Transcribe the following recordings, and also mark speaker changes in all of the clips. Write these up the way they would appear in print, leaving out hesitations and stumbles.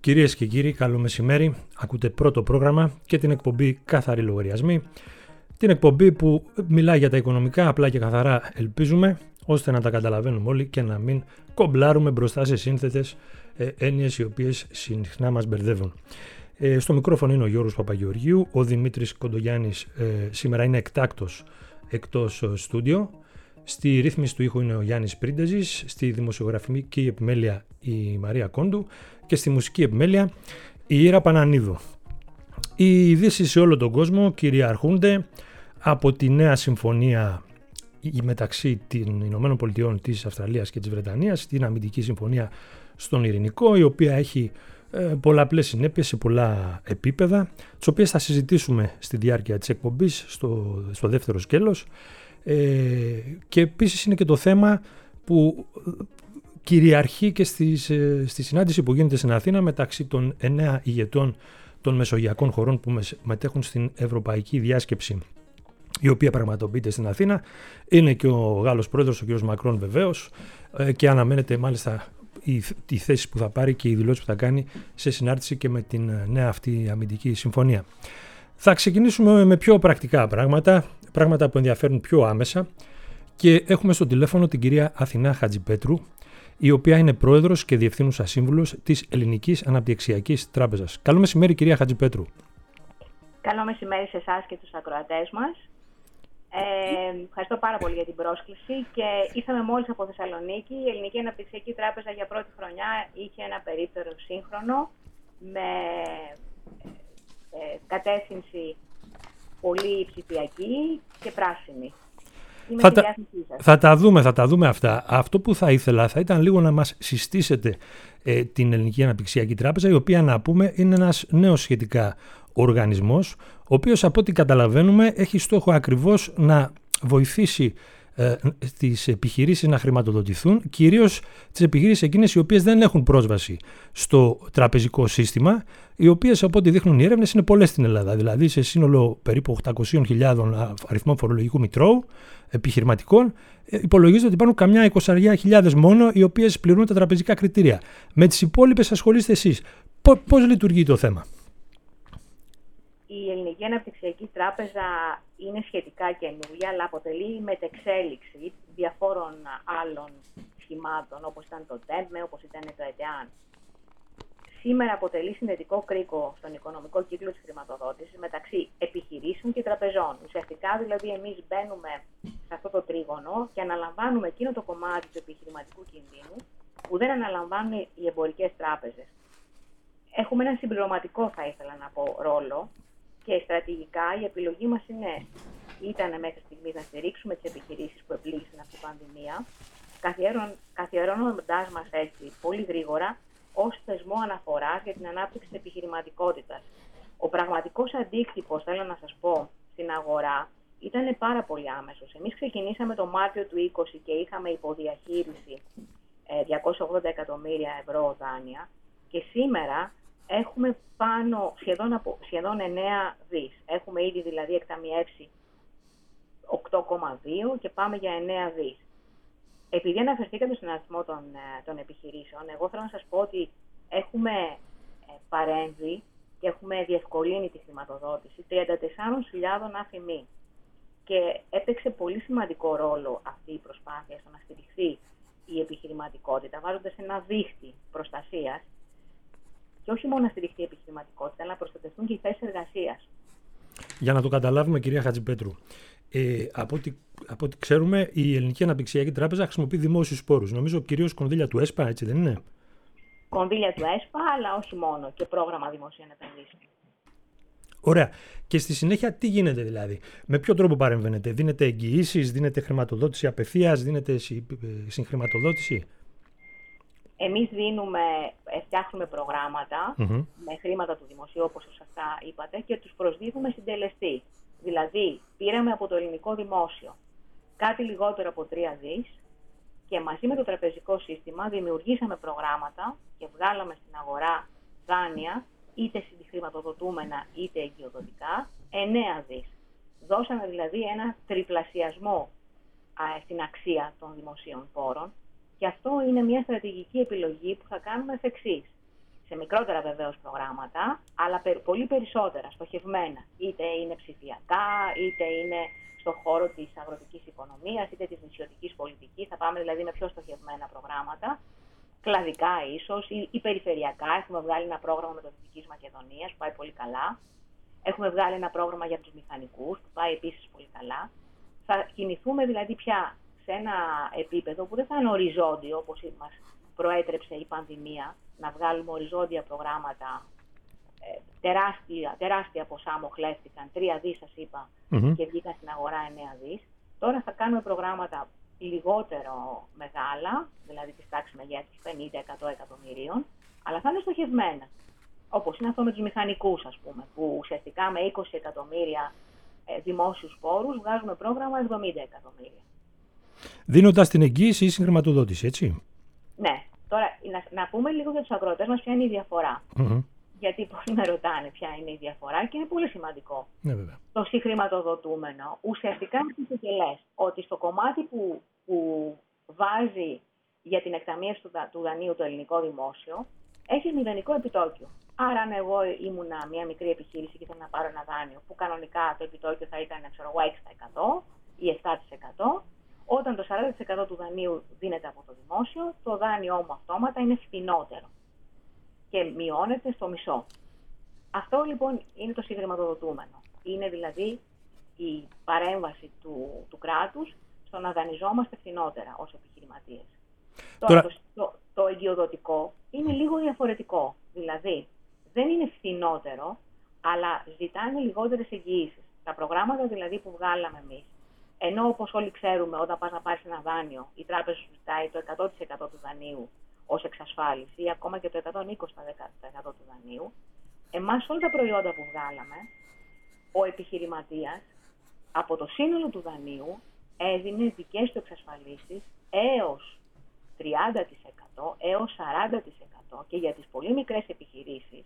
Speaker 1: Κυρίες και κύριοι, καλό μεσημέρι. Ακούτε πρώτο πρόγραμμα και την εκπομπή Καθαροί Λογαριασμοί. Την εκπομπή που μιλάει για τα οικονομικά απλά και καθαρά, ελπίζουμε, ώστε να τα καταλαβαίνουμε όλοι και να μην κομπλάρουμε μπροστά σε σύνθετες έννοιες οι οποίες συχνά μας μπερδεύουν. Στο μικρόφωνο είναι ο Γιώργος Παπαγεωργίου. Ο Δημήτρης Κοντογιάννης σήμερα είναι εκτός στούντιο. Στη ρύθμιση του ήχου είναι ο Γιάννης Πρίντεζης, στη δημοσιογραφική επιμέλεια η Μαρία Κόντου και στη μουσική επιμέλεια η Ήρα Πανανίδου. Οι ειδήσεις σε όλο τον κόσμο κυριαρχούνται από τη νέα συμφωνία μεταξύ των Ηνωμένων Πολιτειών, της Αυστραλίας και της Βρετανίας, την αμυντική συμφωνία στον Ειρηνικό, η οποία έχει πολλαπλές συνέπειες σε πολλά επίπεδα, τις οποίες θα συζητήσουμε στη διάρκεια της εκπομπής στο δεύτερο σκέλος. Και επίσης είναι και το θέμα που κυριαρχεί και στη συνάντηση που γίνεται στην Αθήνα μεταξύ των 9 ηγετών των μεσογειακών χωρών που μετέχουν στην Ευρωπαϊκή Διάσκεψη, η οποία πραγματοποιείται στην Αθήνα. Είναι και ο Γάλλος πρόεδρος, ο κ. Μακρόν βεβαίως, και αναμένεται μάλιστα οι θέσεις που θα πάρει και οι δηλώσεις που θα κάνει σε συνάρτηση και με την νέα αυτή αμυντική συμφωνία. Θα ξεκινήσουμε με πιο πρακτικά πράγματα που ενδιαφέρουν πιο άμεσα, και έχουμε στο τηλέφωνο την κυρία Αθηνά Χατζηπέτρου, η οποία είναι πρόεδρος και διευθύνουσα σύμβουλος της Ελληνικής Αναπτυξιακής Τράπεζας. Καλό μεσημέρι, κυρία Χατζηπέτρου.
Speaker 2: Καλό μεσημέρι σε εσάς και τους ακροατές μας. Ευχαριστώ πάρα πολύ για την πρόσκληση και ήρθαμε μόλις από Θεσσαλονίκη. Η Ελληνική Αναπτυξιακή Τράπεζα για πρώτη χρονιά είχε ένα περίπτερο σύγχρονο με κατεύθυνση πολύ ψηφιακή και πράσινη.
Speaker 1: Θα τα δούμε αυτά. Αυτό που θα ήθελα θα ήταν λίγο να μας συστήσετε την Ελληνική Αναπτυξιακή Τράπεζα, η οποία, να πούμε, είναι ένας νέος σχετικά οργανισμός, ο οποίος, από ό,τι καταλαβαίνουμε, έχει στόχο ακριβώς να βοηθήσει τις επιχειρήσεις να χρηματοδοτηθούν, κυρίως τις επιχειρήσεις εκείνες οι οποίες δεν έχουν πρόσβαση στο τραπεζικό σύστημα, οι οποίες, από ό,τι δείχνουν οι έρευνες, είναι πολλές στην Ελλάδα. Δηλαδή, σε σύνολο περίπου 800.000 αριθμών φορολογικού μητρώου επιχειρηματικών, υπολογίζεται ότι υπάρχουν καμιά 20.000 μόνο οι οποίες πληρούν τα τραπεζικά κριτήρια. Με τις υπόλοιπες ασχολείστε εσείς. Πώς λειτουργεί το θέμα?
Speaker 2: Η Ελληνική Αναπτυξιακή Τράπεζα είναι σχετικά καινούργια, αλλά αποτελεί μετεξέλιξη διαφόρων άλλων σχημάτων, όπως ήταν το ΤΕΜΕ, όπως ήταν το ΕΤΕΑΝ. Σήμερα αποτελεί συνδετικό κρίκο στον οικονομικό κύκλο της χρηματοδότησης μεταξύ επιχειρήσεων και τραπεζών. Ουσιαστικά, δηλαδή, εμείς μπαίνουμε σε αυτό το τρίγωνο και αναλαμβάνουμε εκείνο το κομμάτι του επιχειρηματικού κινδύνου που δεν αναλαμβάνουν οι εμπορικές τράπεζες. Έχουμε έναν συμπληρωματικό, θα ήθελα να πω, ρόλο. Και στρατηγικά η επιλογή μας ήταν μέχρι στιγμής να στηρίξουμε τις επιχειρήσεις που επλήγησαν αυτή την πανδημία, καθιερώνοντάς μας έτσι πολύ γρήγορα ως θεσμό αναφοράς για την ανάπτυξη της επιχειρηματικότητας. Ο πραγματικός αντίκτυπος, θέλω να σας πω, στην αγορά ήταν πάρα πολύ άμεσος. Εμείς ξεκινήσαμε το Μάρτιο του 2020 και είχαμε υποδιαχείριση 280 εκατομμύρια ευρώ δάνεια, και σήμερα έχουμε σχεδόν 9 δις. Έχουμε ήδη δηλαδή εκταμιεύσει 8,2 και πάμε για 9 δις. Επειδή αναφερθήκατε στον αριθμό των επιχειρήσεων, εγώ θέλω να σας πω ότι έχουμε παρέμβει και έχουμε διευκολύνει τη χρηματοδότηση 34.000 ΑΦΜΗ. Και έπαιξε πολύ σημαντικό ρόλο αυτή η προσπάθεια στο να στηριχθεί η επιχειρηματικότητα, βάζοντας ένα δίχτυ προστασίας. Και όχι μόνο να στηριχθεί η επιχειρηματικότητα, αλλά να προστατευτούν και οι θέσεις εργασίας.
Speaker 1: Για να το καταλάβουμε, κυρία Χατζηπέτρου, από ό,τι ξέρουμε, η Ελληνική Αναπτυξιακή Τράπεζα χρησιμοποιεί δημόσιους πόρους. Νομίζω κυρίως κονδύλια του ΕΣΠΑ, έτσι δεν είναι?
Speaker 2: Κονδύλια του ΕΣΠΑ, αλλά όχι μόνο, και πρόγραμμα δημοσίων επενδύσεων.
Speaker 1: Ωραία. Και στη συνέχεια τι γίνεται δηλαδή? Με ποιο τρόπο παρεμβαίνετε? Δίνετε εγγυήσεις, δίνετε χρηματοδότηση απευθείας, δίνετε συγχρηματοδότηση?
Speaker 2: Εμείς φτιάχνουμε προγράμματα με χρήματα του δημοσίου, όπως σωστά είπατε, και τους προσδίδουμε συντελεστή. Δηλαδή, πήραμε από το ελληνικό δημόσιο κάτι λιγότερο από 3 δις και μαζί με το τραπεζικό σύστημα δημιουργήσαμε προγράμματα και βγάλαμε στην αγορά δάνεια, είτε συγχρηματοδοτούμενα είτε εγκυοδοτικά, 9 δις. Δώσαμε δηλαδή ένα τριπλασιασμό στην αξία των δημοσίων πόρων. Και αυτό είναι μια στρατηγική επιλογή που θα κάνουμε εφ' εξής. σε μικρότερα βεβαίως προγράμματα, αλλά πολύ περισσότερα, στοχευμένα. Είτε είναι ψηφιακά, είτε είναι στον χώρο της αγροτικής οικονομίας, είτε της νησιωτικής πολιτικής. Θα πάμε δηλαδή με πιο στοχευμένα προγράμματα, κλαδικά ίσως ή περιφερειακά. Έχουμε βγάλει ένα πρόγραμμα με το Δυτικής Μακεδονίας που πάει πολύ καλά. Έχουμε βγάλει ένα πρόγραμμα για τους μηχανικούς που πάει επίσης πολύ καλά. Θα κινηθούμε δηλαδή πια σε ένα επίπεδο που δεν θα είναι οριζόντιο, όπως μας προέτρεψε η πανδημία, να βγάλουμε οριζόντια προγράμματα, τεράστια ποσά μοχλεύτηκαν, 3 δις σας είπα, και βγήκαν στην αγορά 9 δις. Τώρα θα κάνουμε προγράμματα λιγότερο μεγάλα, δηλαδή της τάξης μεγέθους 50-100 εκατομμυρίων, αλλά θα είναι στοχευμένα. Όπως είναι αυτό με τους μηχανικούς, ας πούμε, που ουσιαστικά με 20 εκατομμύρια δημόσιους πόρους βγάζουμε πρόγραμμα 70 εκατομμύρια.
Speaker 1: Δίνοντας την εγγύηση ή συγχρηματοδότηση, έτσι.
Speaker 2: Ναι. Τώρα, να πούμε λίγο για τους αγρότες μας ποια είναι η διαφορά. Γιατί πολλοί με ρωτάνε ποια είναι η διαφορά και είναι πολύ σημαντικό.
Speaker 1: Ναι, βέβαια.
Speaker 2: Το συγχρηματοδοτούμενο ουσιαστικά είναι και λες ότι στο κομμάτι που βάζει για την εκταμείευση του δανείου το ελληνικό δημόσιο, έχει μηδενικό επιτόκιο. Άρα, αν εγώ ήμουνα μια μικρή επιχείρηση και ήθελα να πάρω ένα δάνειο που κανονικά το επιτόκιο θα ήταν 6% ή 7%, όταν το 40% του δανείου δίνεται από το δημόσιο, το δάνειό μου αυτόματα είναι φθηνότερο και μειώνεται στο μισό. Αυτό λοιπόν είναι το συγχρηματοδοτούμενο. Είναι δηλαδή η παρέμβαση του κράτους στο να δανειζόμαστε φθηνότερα ως επιχειρηματίες. Τώρα το εγκυοδοτικό είναι λίγο διαφορετικό. Δηλαδή δεν είναι φθηνότερο, αλλά ζητάνε λιγότερες εγγυήσεις. Τα προγράμματα δηλαδή που βγάλαμε εμείς, ενώ όπως όλοι ξέρουμε όταν πας να πάρεις ένα δάνειο, η τράπεζα σου ζητάει το 100% του δανείου ως εξασφάλιση ή ακόμα και το 120% του δανείου, εμάς όλα τα προϊόντα που βγάλαμε, ο επιχειρηματίας από το σύνολο του δανείου έδινε δικές του εξασφαλίσεις έως 30% έως 40% και για τις πολύ μικρές επιχειρήσεις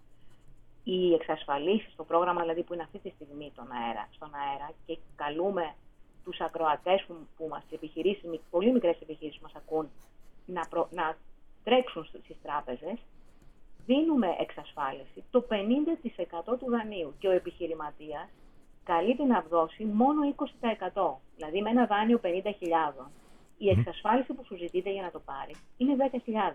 Speaker 2: οι εξασφαλίσεις, το πρόγραμμα δηλαδή που είναι αυτή τη στιγμή στον αέρα και καλούμε τους ακροατές που μας επιχειρήσεις, πολύ μικρές επιχειρήσεις μας ακούν να τρέξουν στις τράπεζες, δίνουμε εξασφάλιση το 50% του δανείου και ο επιχειρηματίας καλείται να δώσει μόνο 20%. Δηλαδή με ένα δάνειο 50.000, η εξασφάλιση που σου ζητείτε για να το πάρει είναι 10.000.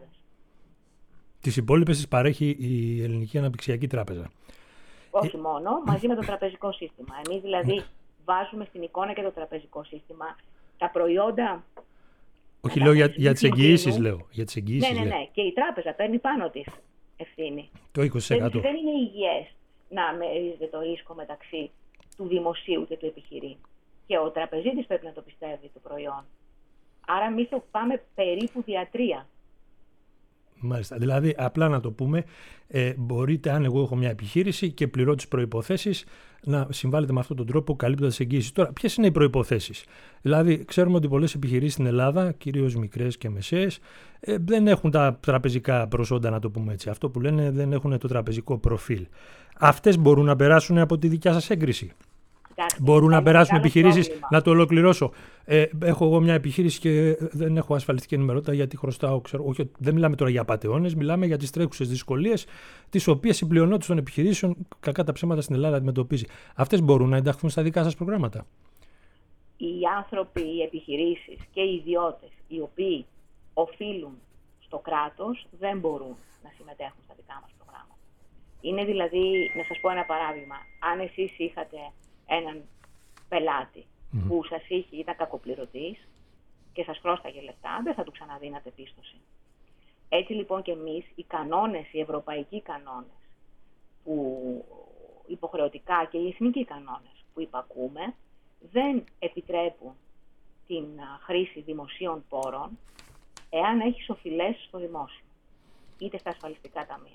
Speaker 1: Τις υπόλοιπες τις παρέχει η Ελληνική Αναπτυξιακή Τράπεζα.
Speaker 2: Όχι μόνο, μαζί με το τραπεζικό σύστημα. Εμείς δηλαδή βάζουμε στην εικόνα και το τραπεζικό σύστημα. Τα προϊόντα...
Speaker 1: Όχι, λέω για τις εγγυήσεις, λέω. Για τις εγγυήσεις,
Speaker 2: ναι. Και η τράπεζα παίρνει πάνω της ευθύνη.
Speaker 1: Το 20%.
Speaker 2: Δεν είναι υγιές να μερίζεται το ρίσκο μεταξύ του δημοσίου και του επιχειρήν. Και ο τραπεζίτης πρέπει να το πιστεύει το προϊόν. Άρα εμείς το πάμε περίπου δια 3.
Speaker 1: Μάλιστα. Δηλαδή, απλά να το πούμε, μπορείτε, αν εγώ έχω μια επιχείρηση και πληρώ τις προϋποθέσεις, να συμβάλλετε με αυτόν τον τρόπο καλύπτοντας εγγύησεις. Τώρα, ποιες είναι οι προϋποθέσεις? Δηλαδή, ξέρουμε ότι πολλές επιχειρήσεις στην Ελλάδα, κυρίως μικρές και μεσαίες, δεν έχουν τα τραπεζικά προσόντα, να το πούμε έτσι. Αυτό που λένε, δεν έχουν το τραπεζικό προφίλ. Αυτές μπορούν να περάσουν από τη δικιά σας έγκριση? Μπορούν να περάσουν επιχειρήσεις, να το ολοκληρώσω. Έχω εγώ μια επιχείρηση και δεν έχω ασφαλιστική ενημερότητα γιατί χρωστάω, όχι, δεν μιλάμε τώρα για απατεώνες, μιλάμε για τις τρέχουσες δυσκολίες, τις οποίες η πλειονότητα των επιχειρήσεων, κακά τα ψέματα, στην Ελλάδα αντιμετωπίζει. Αυτές μπορούν να ενταχθούν στα δικά σας προγράμματα?
Speaker 2: Οι άνθρωποι, οι επιχειρήσεις και οι ιδιώτες οι οποίοι οφείλουν στο κράτος δεν μπορούν να συμμετέχουν στα δικά μας προγράμματα. Είναι δηλαδή, να σας πω ένα παράδειγμα, αν εσείς είχατε έναν πελάτη που σας ήταν κακοπληρωτής και σας χρώσταγε λεφτά, δεν θα του ξαναδίνατε πίστοση. Έτσι λοιπόν και εμείς, οι κανόνες, οι ευρωπαϊκοί κανόνες που υποχρεωτικά και οι εθνικοί κανόνες που υπακούμε, δεν επιτρέπουν την χρήση δημοσίων πόρων εάν έχεις οφειλές στο δημόσιο, είτε στα ασφαλιστικά ταμεία.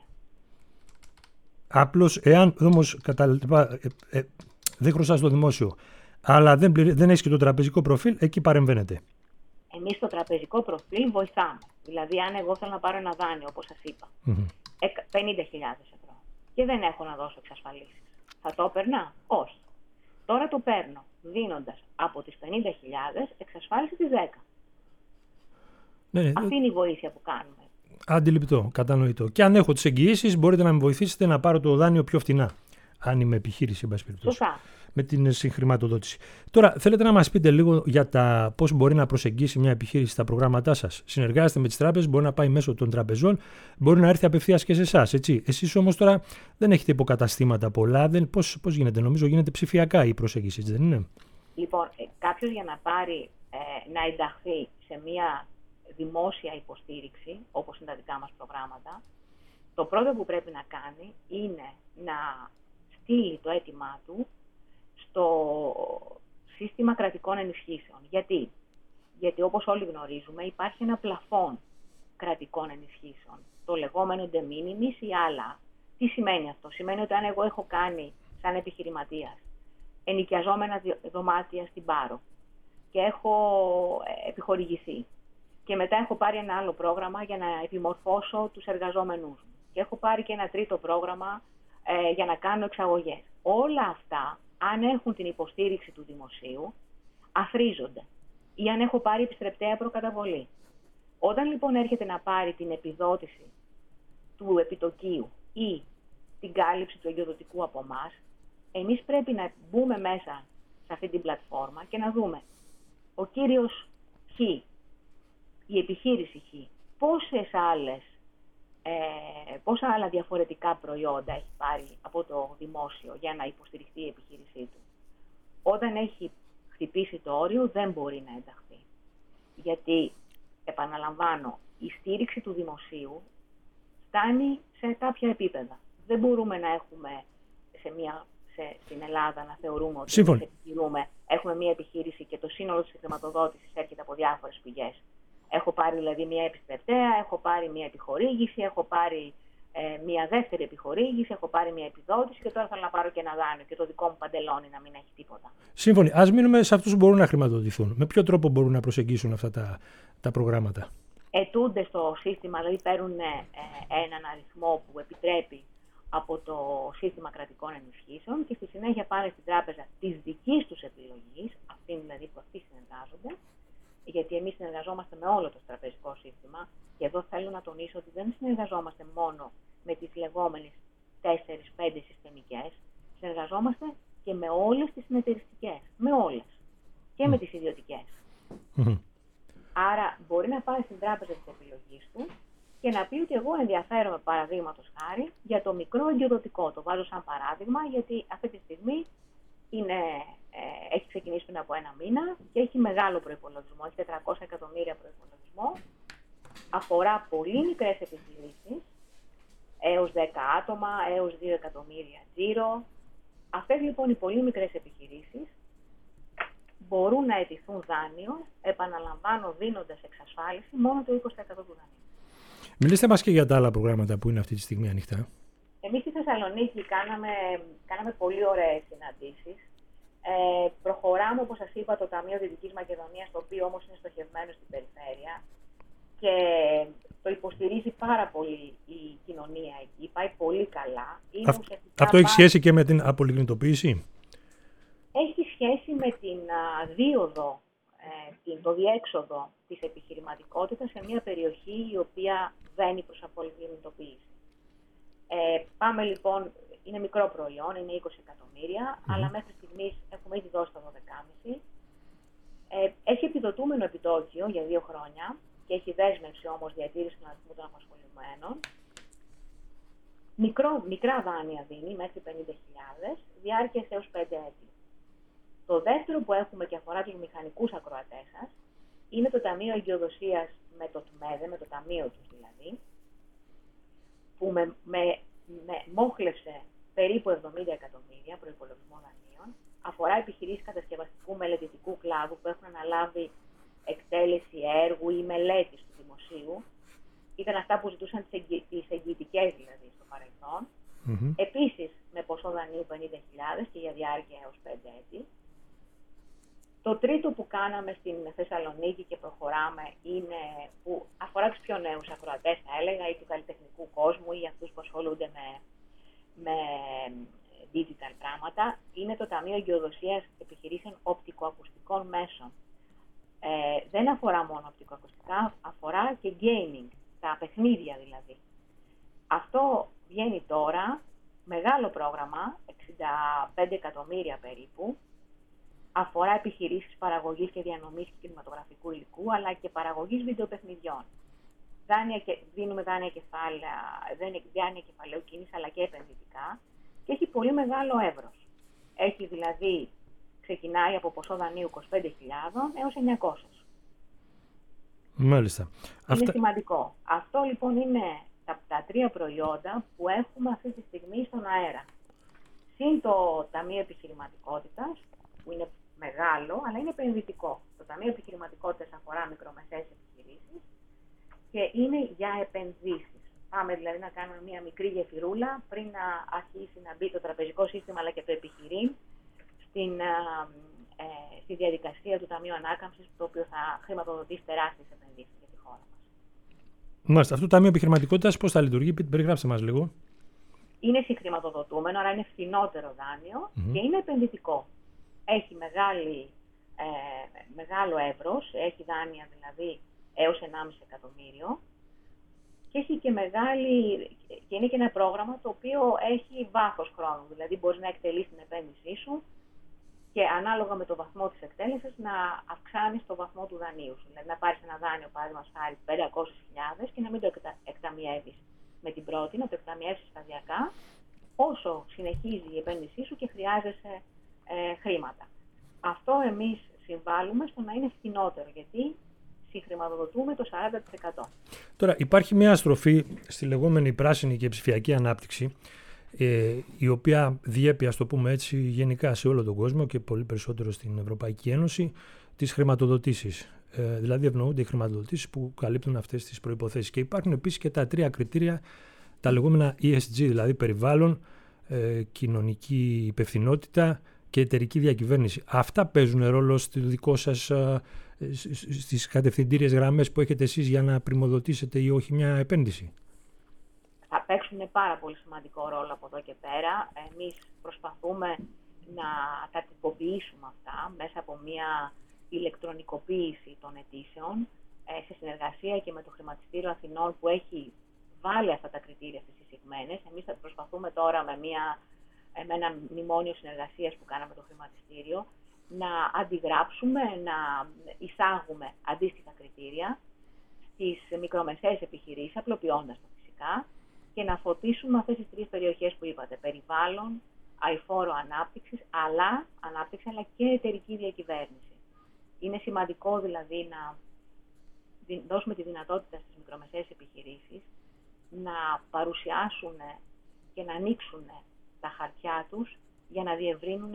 Speaker 1: Απλώς, εάν όμως δεν χρωστάς στο δημόσιο, αλλά δεν έχεις και το τραπεζικό προφίλ, εκεί παρεμβαίνετε.
Speaker 2: Εμείς στο τραπεζικό προφίλ βοηθάμε. Δηλαδή, αν εγώ θέλω να πάρω ένα δάνειο, όπως σας είπα, 50.000 ευρώ και δεν έχω να δώσω εξασφαλίσεις, θα το έπαιρνα? Όχι. Τώρα το παίρνω δίνοντας από τις 50.000 εξασφάλιση της 10. Ναι. Αυτή είναι η βοήθεια που κάνουμε.
Speaker 1: Αντιληπτό, κατανοητό. Και αν έχω τις εγγυήσεις, μπορείτε να με βοηθήσετε να πάρω το δάνειο πιο φτηνά. Αν είμαι επιχείρηση, εν πάση περιπτώσει.
Speaker 2: Σωστά.
Speaker 1: Με την συγχρηματοδότηση. Τώρα, θέλετε να μας πείτε λίγο για πώς μπορεί να προσεγγίσει μια επιχείρηση στα προγράμματά σας. Συνεργάζεστε με τις τράπεζες, μπορεί να πάει μέσω των τραπεζών, μπορεί να έρθει απευθείας και σε εσάς. Εσείς όμως τώρα δεν έχετε υποκαταστήματα πολλά. Πώς γίνεται, νομίζω γίνεται ψηφιακά η προσέγγιση, δεν είναι?
Speaker 2: Λοιπόν, κάποιος για να πάρει, να ενταχθεί σε μια δημόσια υποστήριξη, όπως είναι τα δικά μας προγράμματα, το πρώτο που πρέπει να κάνει είναι να στείλει το αίτημά του στο σύστημα κρατικών ενισχύσεων. Γιατί όπως όλοι γνωρίζουμε υπάρχει ένα πλαφόν κρατικών ενισχύσεων, το λεγόμενο de minimis ή άλλα. Τι σημαίνει αυτό? Σημαίνει ότι αν εγώ έχω κάνει σαν επιχειρηματίας ενοικιαζόμενα δωμάτια στην Πάρο και έχω επιχορηγηθεί και μετά έχω πάρει ένα άλλο πρόγραμμα για να επιμορφώσω τους εργαζόμενούς μου και έχω πάρει και ένα τρίτο πρόγραμμα για να κάνω εξαγωγές. Όλα αυτά, αν έχουν την υποστήριξη του δημοσίου, αθρίζονται. Ή αν έχω πάρει επιστρεπτέα προκαταβολή. Όταν λοιπόν έρχεται να πάρει την επιδότηση του επιτοκίου ή την κάλυψη του εγκυοδοτικού από εμάς, εμείς πρέπει να μπούμε μέσα σε αυτή την πλατφόρμα και να δούμε ο κύριος Χ, η επιχείρηση Χ, πόσα άλλα διαφορετικά προϊόντα έχει πάρει από το δημόσιο για να υποστηριχθεί η επιχείρησή του. Όταν έχει χτυπήσει το όριο δεν μπορεί να ενταχθεί. Γιατί, επαναλαμβάνω, η στήριξη του δημοσίου φτάνει σε κάποια επίπεδα. Δεν μπορούμε να έχουμε στην Ελλάδα να θεωρούμε ότι έχουμε μια επιχείρηση και το σύνολο της χρηματοδότησης έρχεται από διάφορες πηγές. Έχω πάρει δηλαδή μια επιστρεπτέα, έχω πάρει μια επιχορήγηση, έχω πάρει μια δεύτερη επιχορήγηση, έχω πάρει μια επιδότηση και τώρα θέλω να πάρω και ένα δάνειο και το δικό μου παντελόνι να μην έχει τίποτα.
Speaker 1: Σύμφωνοι. Ας μείνουμε σε αυτούς που μπορούν να χρηματοδοτηθούν. Με ποιο τρόπο μπορούν να προσεγγίσουν αυτά τα προγράμματα?
Speaker 2: Ετούνται στο σύστημα, δηλαδή παίρνουν έναν αριθμό που επιτρέπει από το σύστημα κρατικών ενισχύσεων και στη συνέχεια πάνε στην τράπεζα της δικής τους επιλογής, αυτή δηλαδή που αυτοί συνεργάζονται, γιατί εμείς συνεργαζόμαστε με όλο το τραπεζικό σύστημα και εδώ θέλω να τονίσω ότι δεν συνεργαζόμαστε μόνο με τις λεγόμενες 4-5 συστημικές, συνεργαζόμαστε και με όλες τις συνεταιριστικές, με όλες και με τις ιδιωτικές. Άρα μπορεί να πάει στην τράπεζα της επιλογής του και να πει ότι εγώ ενδιαφέρομαι παραδείγματος χάρη για το μικρό εγκυοδοτικό. Το βάζω σαν παράδειγμα γιατί αυτή τη στιγμή έχει ξεκινήσει πριν από ένα μήνα και έχει μεγάλο προϋπολογισμό, έχει 400 εκατομμύρια προϋπολογισμό, αφορά πολύ μικρές επιχειρήσεις, έως 10 άτομα, έως 2 εκατομμύρια τζίρο. Αυτές λοιπόν οι πολύ μικρές επιχειρήσεις μπορούν να αιτηθούν δάνειο, επαναλαμβάνω δίνοντας εξασφάλιση μόνο το 20% του δανείου.
Speaker 1: Μιλήστε μας και για τα άλλα προγράμματα που είναι αυτή τη στιγμή ανοιχτά.
Speaker 2: Εμείς στη Θεσσαλονίκη κάναμε πολύ ωραίες συναντήσεις. Προχωράμε, όπως σας είπα, το Ταμείο Δυτικής Μακεδονίας, το οποίο όμως είναι στοχευμένο στην περιφέρεια και το υποστηρίζει πάρα πολύ η κοινωνία εκεί, πάει πολύ καλά.
Speaker 1: Αυτό έχει σχέση και με την απολιγνητοποίηση?
Speaker 2: Έχει σχέση με την δίωδο, το διέξοδο της επιχειρηματικότητας σε μια περιοχή η οποία βαίνει προς απολιγνητοποίηση. Πάμε λοιπόν, είναι μικρό προϊόν, είναι 20 εκατομμύρια, αλλά μέχρι στιγμής έχουμε ήδη δώσει τα 12,5. Έχει επιδοτούμενο επιτόκιο για 2 χρόνια και έχει δέσμευση όμως διατήρηση των αριθμού των απασχολημένων. Μικρά δάνεια δίνει μέχρι 50.000, διάρκεια έως 5 έτη. Το δεύτερο που έχουμε και αφορά τους μηχανικούς ακροατές σας είναι το Ταμείο Εγκυοδοσίας με το ΤΜΕΔΕ, με το ταμείο τους δηλαδή, που μόχλευσε περίπου 70 εκατομμύρια προϋπολογισμό δανείων, αφορά επιχειρήσεις κατασκευαστικού μελετητικού κλάδου που έχουν αναλάβει εκτέλεση έργου ή μελέτης του δημοσίου. Ήταν αυτά που ζητούσαν τις εγγυητικές δηλαδή στο παρελθόν. Επίσης με ποσό δανείου 50.000 και για διάρκεια έως 5 έτη. Το τρίτο που κάναμε στην Θεσσαλονίκη και προχωράμε είναι που αφορά τους πιο νέους ακροατές, θα έλεγα, ή του καλλιτεχνικού κόσμου ή αυτούς που ασχολούνται με digital πράγματα. Είναι το Ταμείο Εγκυοδοσίας Επιχειρήσεων Οπτικοακουστικών Μέσων. Δεν αφορά μόνο οπτικοακουστικά, αφορά και gaming. στα παιχνίδια δηλαδή. Αυτό βγαίνει τώρα, μεγάλο πρόγραμμα, 65 εκατομμύρια περίπου, αφορά επιχειρήσεις παραγωγής και διανομής κινηματογραφικού υλικού, αλλά και παραγωγής βιντεοπαιχνιδιών. Δίνουμε δάνεια κεφαλαίου κίνηση, αλλά και επενδυτικά, και έχει πολύ μεγάλο εύρος. Έχει δηλαδή, ξεκινάει από ποσό δανείου 25.000 έως 900.
Speaker 1: Μάλιστα.
Speaker 2: Είναι σημαντικό. Αυτό λοιπόν είναι τα τρία προϊόντα που έχουμε αυτή τη στιγμή στον αέρα. Συν το Ταμείο Επιχειρηματικότητας, που είναι μεγάλο, αλλά είναι επενδυτικό. Το Ταμείο Επιχειρηματικότητας αφορά μικρομεσαίες επιχειρήσεις και είναι για επενδύσεις. Πάμε δηλαδή να κάνουμε μια μικρή γεφυρούλα πριν να αρχίσει να μπει το τραπεζικό σύστημα αλλά και το επιχειρήν στη διαδικασία του Ταμείου Ανάκαμψης, το οποίο θα χρηματοδοτήσει τεράστιες επενδύσεις για τη χώρα μας.
Speaker 1: Μάλιστα. Αυτό το Ταμείο Επιχειρηματικότητας πώς θα λειτουργεί, περιγράψτε μας λίγο. Είναι
Speaker 2: συγχρηματοδοτούμενο, άρα είναι φθηνότερο δάνειο και είναι επενδυτικό. Έχει μεγάλο εύρος, έχει δάνεια δηλαδή έως 1,5 εκατομμύριο και έχει και και είναι και ένα πρόγραμμα το οποίο έχει βάθος χρόνου, δηλαδή μπορείς να εκτελείς την επένδυσή σου και ανάλογα με το βαθμό της εκτέλεσης να αυξάνεις το βαθμό του δανείου σου. Δηλαδή να πάρεις ένα δάνειο, παράδειγμα χάρη 500.000 και να μην το εκταμιεύεις με την πρώτη, να το εκταμιεύσεις σταδιακά όσο συνεχίζει η επένδυσή σου και χρειάζεσαι χρήματα. Αυτό εμείς συμβάλλουμε στο να είναι φθηνότερο, γιατί συγχρηματοδοτούμε το 40%.
Speaker 1: Τώρα υπάρχει μια στροφή στη λεγόμενη πράσινη και ψηφιακή ανάπτυξη, η οποία διέπει, ας το πούμε έτσι, γενικά σε όλο τον κόσμο και πολύ περισσότερο στην Ευρωπαϊκή Ένωση, τις χρηματοδοτήσεις. Δηλαδή ευνοούνται οι χρηματοδοτήσεις που καλύπτουν αυτές τις προϋποθέσεις. Και υπάρχουν επίσης και τα τρία κριτήρια, τα λεγόμενα ESG, δηλαδή περιβάλλον, κοινωνική υπευθυνότητα και εταιρική διακυβέρνηση. Αυτά παίζουν ρόλο στο δικό σας, στις κατευθυντήριες γραμμές που έχετε εσείς για να πρημοδοτήσετε ή όχι μια επένδυση?
Speaker 2: Θα παίξουν πάρα πολύ σημαντικό ρόλο από εδώ και πέρα. Εμείς προσπαθούμε να τα τυποποιήσουμε αυτά μέσα από μια ηλεκτρονικοποίηση των αιτήσεων σε συνεργασία και με το Χρηματιστήριο Αθηνών που έχει βάλει αυτά τα κριτήρια στις εισηγμένες. Εμείς θα προσπαθούμε τώρα με ένα μνημόνιο συνεργασίας που κάναμε το Χρηματιστήριο να αντιγράψουμε, να εισάγουμε αντίστοιχα κριτήρια στις μικρομεσαίες επιχειρήσεις, απλοποιώντας το φυσικά, και να φωτίσουμε αυτές τις τρεις περιοχές που είπατε, περιβάλλον, αειφόρο ανάπτυξη, αλλά και εταιρική διακυβέρνηση. Είναι σημαντικό δηλαδή να δώσουμε τη δυνατότητα στις μικρομεσαίες επιχειρήσεις να παρουσιάσουν και να ανοίξουν τα χαρτιά τους για να διευρύνουν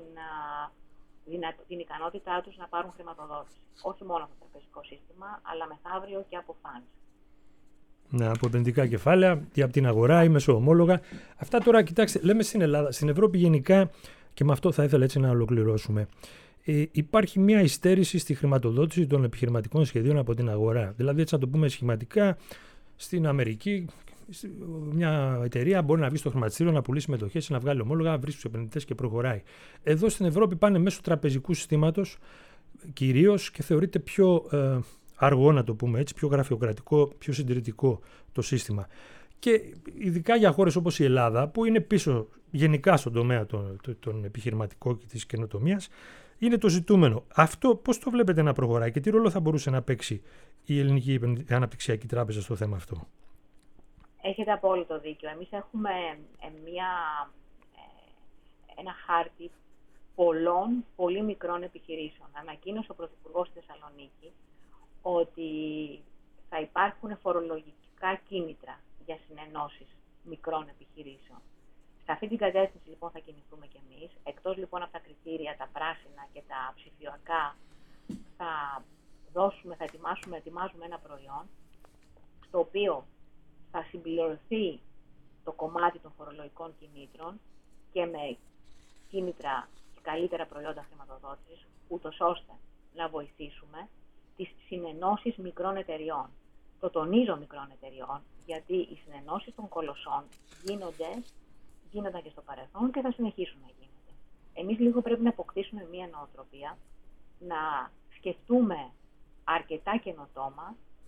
Speaker 2: την ικανότητά τους να πάρουν χρηματοδότηση. Όχι μόνο από το τραπεζικό σύστημα, αλλά μεθαύριο και από funds.
Speaker 1: Ναι, από επενδυτικά κεφάλαια ή από την αγορά ή μεσοομόλογα. Αυτά τώρα, κοιτάξτε, λέμε στην Ελλάδα, στην Ευρώπη γενικά, και με αυτό θα ήθελα έτσι να ολοκληρώσουμε. Υπάρχει μια υστέρηση στη χρηματοδότηση των επιχειρηματικών σχεδίων από την αγορά. Δηλαδή, έτσι να το πούμε σχηματικά, στην Αμερική, μια εταιρεία μπορεί να βγει στο χρηματιστήριο, να πουλήσει μετοχές, να βγάλει ομόλογα, βρει τους επενδυτές και προχωράει. Εδώ στην Ευρώπη πάνε μέσω τραπεζικού συστήματος κυρίως και θεωρείται πιο αργό, να το πούμε έτσι, πιο γραφειοκρατικό, πιο συντηρητικό το σύστημα. Και ειδικά για χώρες όπως η Ελλάδα, που είναι πίσω γενικά στον τομέα των επιχειρηματικών και της καινοτομίας, είναι το ζητούμενο. Αυτό πώς το βλέπετε να προχωράει και τι ρόλο θα μπορούσε να παίξει η Ελληνική Αναπτυξιακή Τράπεζα στο θέμα αυτό?
Speaker 2: Έχετε απόλυτο δίκιο. Εμείς έχουμε ένα χάρτη πολλών, πολύ μικρών επιχειρήσεων. Ανακοίνωσε ο Πρωθυπουργός στη Θεσσαλονίκη ότι θα υπάρχουν φορολογικά κίνητρα για συνενώσεις μικρών επιχειρήσεων. Σε αυτή την κατεύθυνση λοιπόν θα κινηθούμε κι εμείς. Εκτός λοιπόν από τα κριτήρια, τα πράσινα και τα ψηφιακά, ετοιμάζουμε ένα προϊόν στο οποίο θα συμπληρωθεί το κομμάτι των φορολογικών κινήτρων και με κίνητρα και καλύτερα προϊόντα χρηματοδότησης, ούτως ώστε να βοηθήσουμε τις συνενώσεις μικρών εταιριών. Το τονίζω μικρών εταιριών, γιατί οι συνενώσεις των κολοσσών γίνονταν και στο παρελθόν και θα συνεχίσουν να γίνονται. Εμείς λίγο πρέπει να αποκτήσουμε μία νοοτροπία, να σκεφτούμε αρκετά καινοτόμα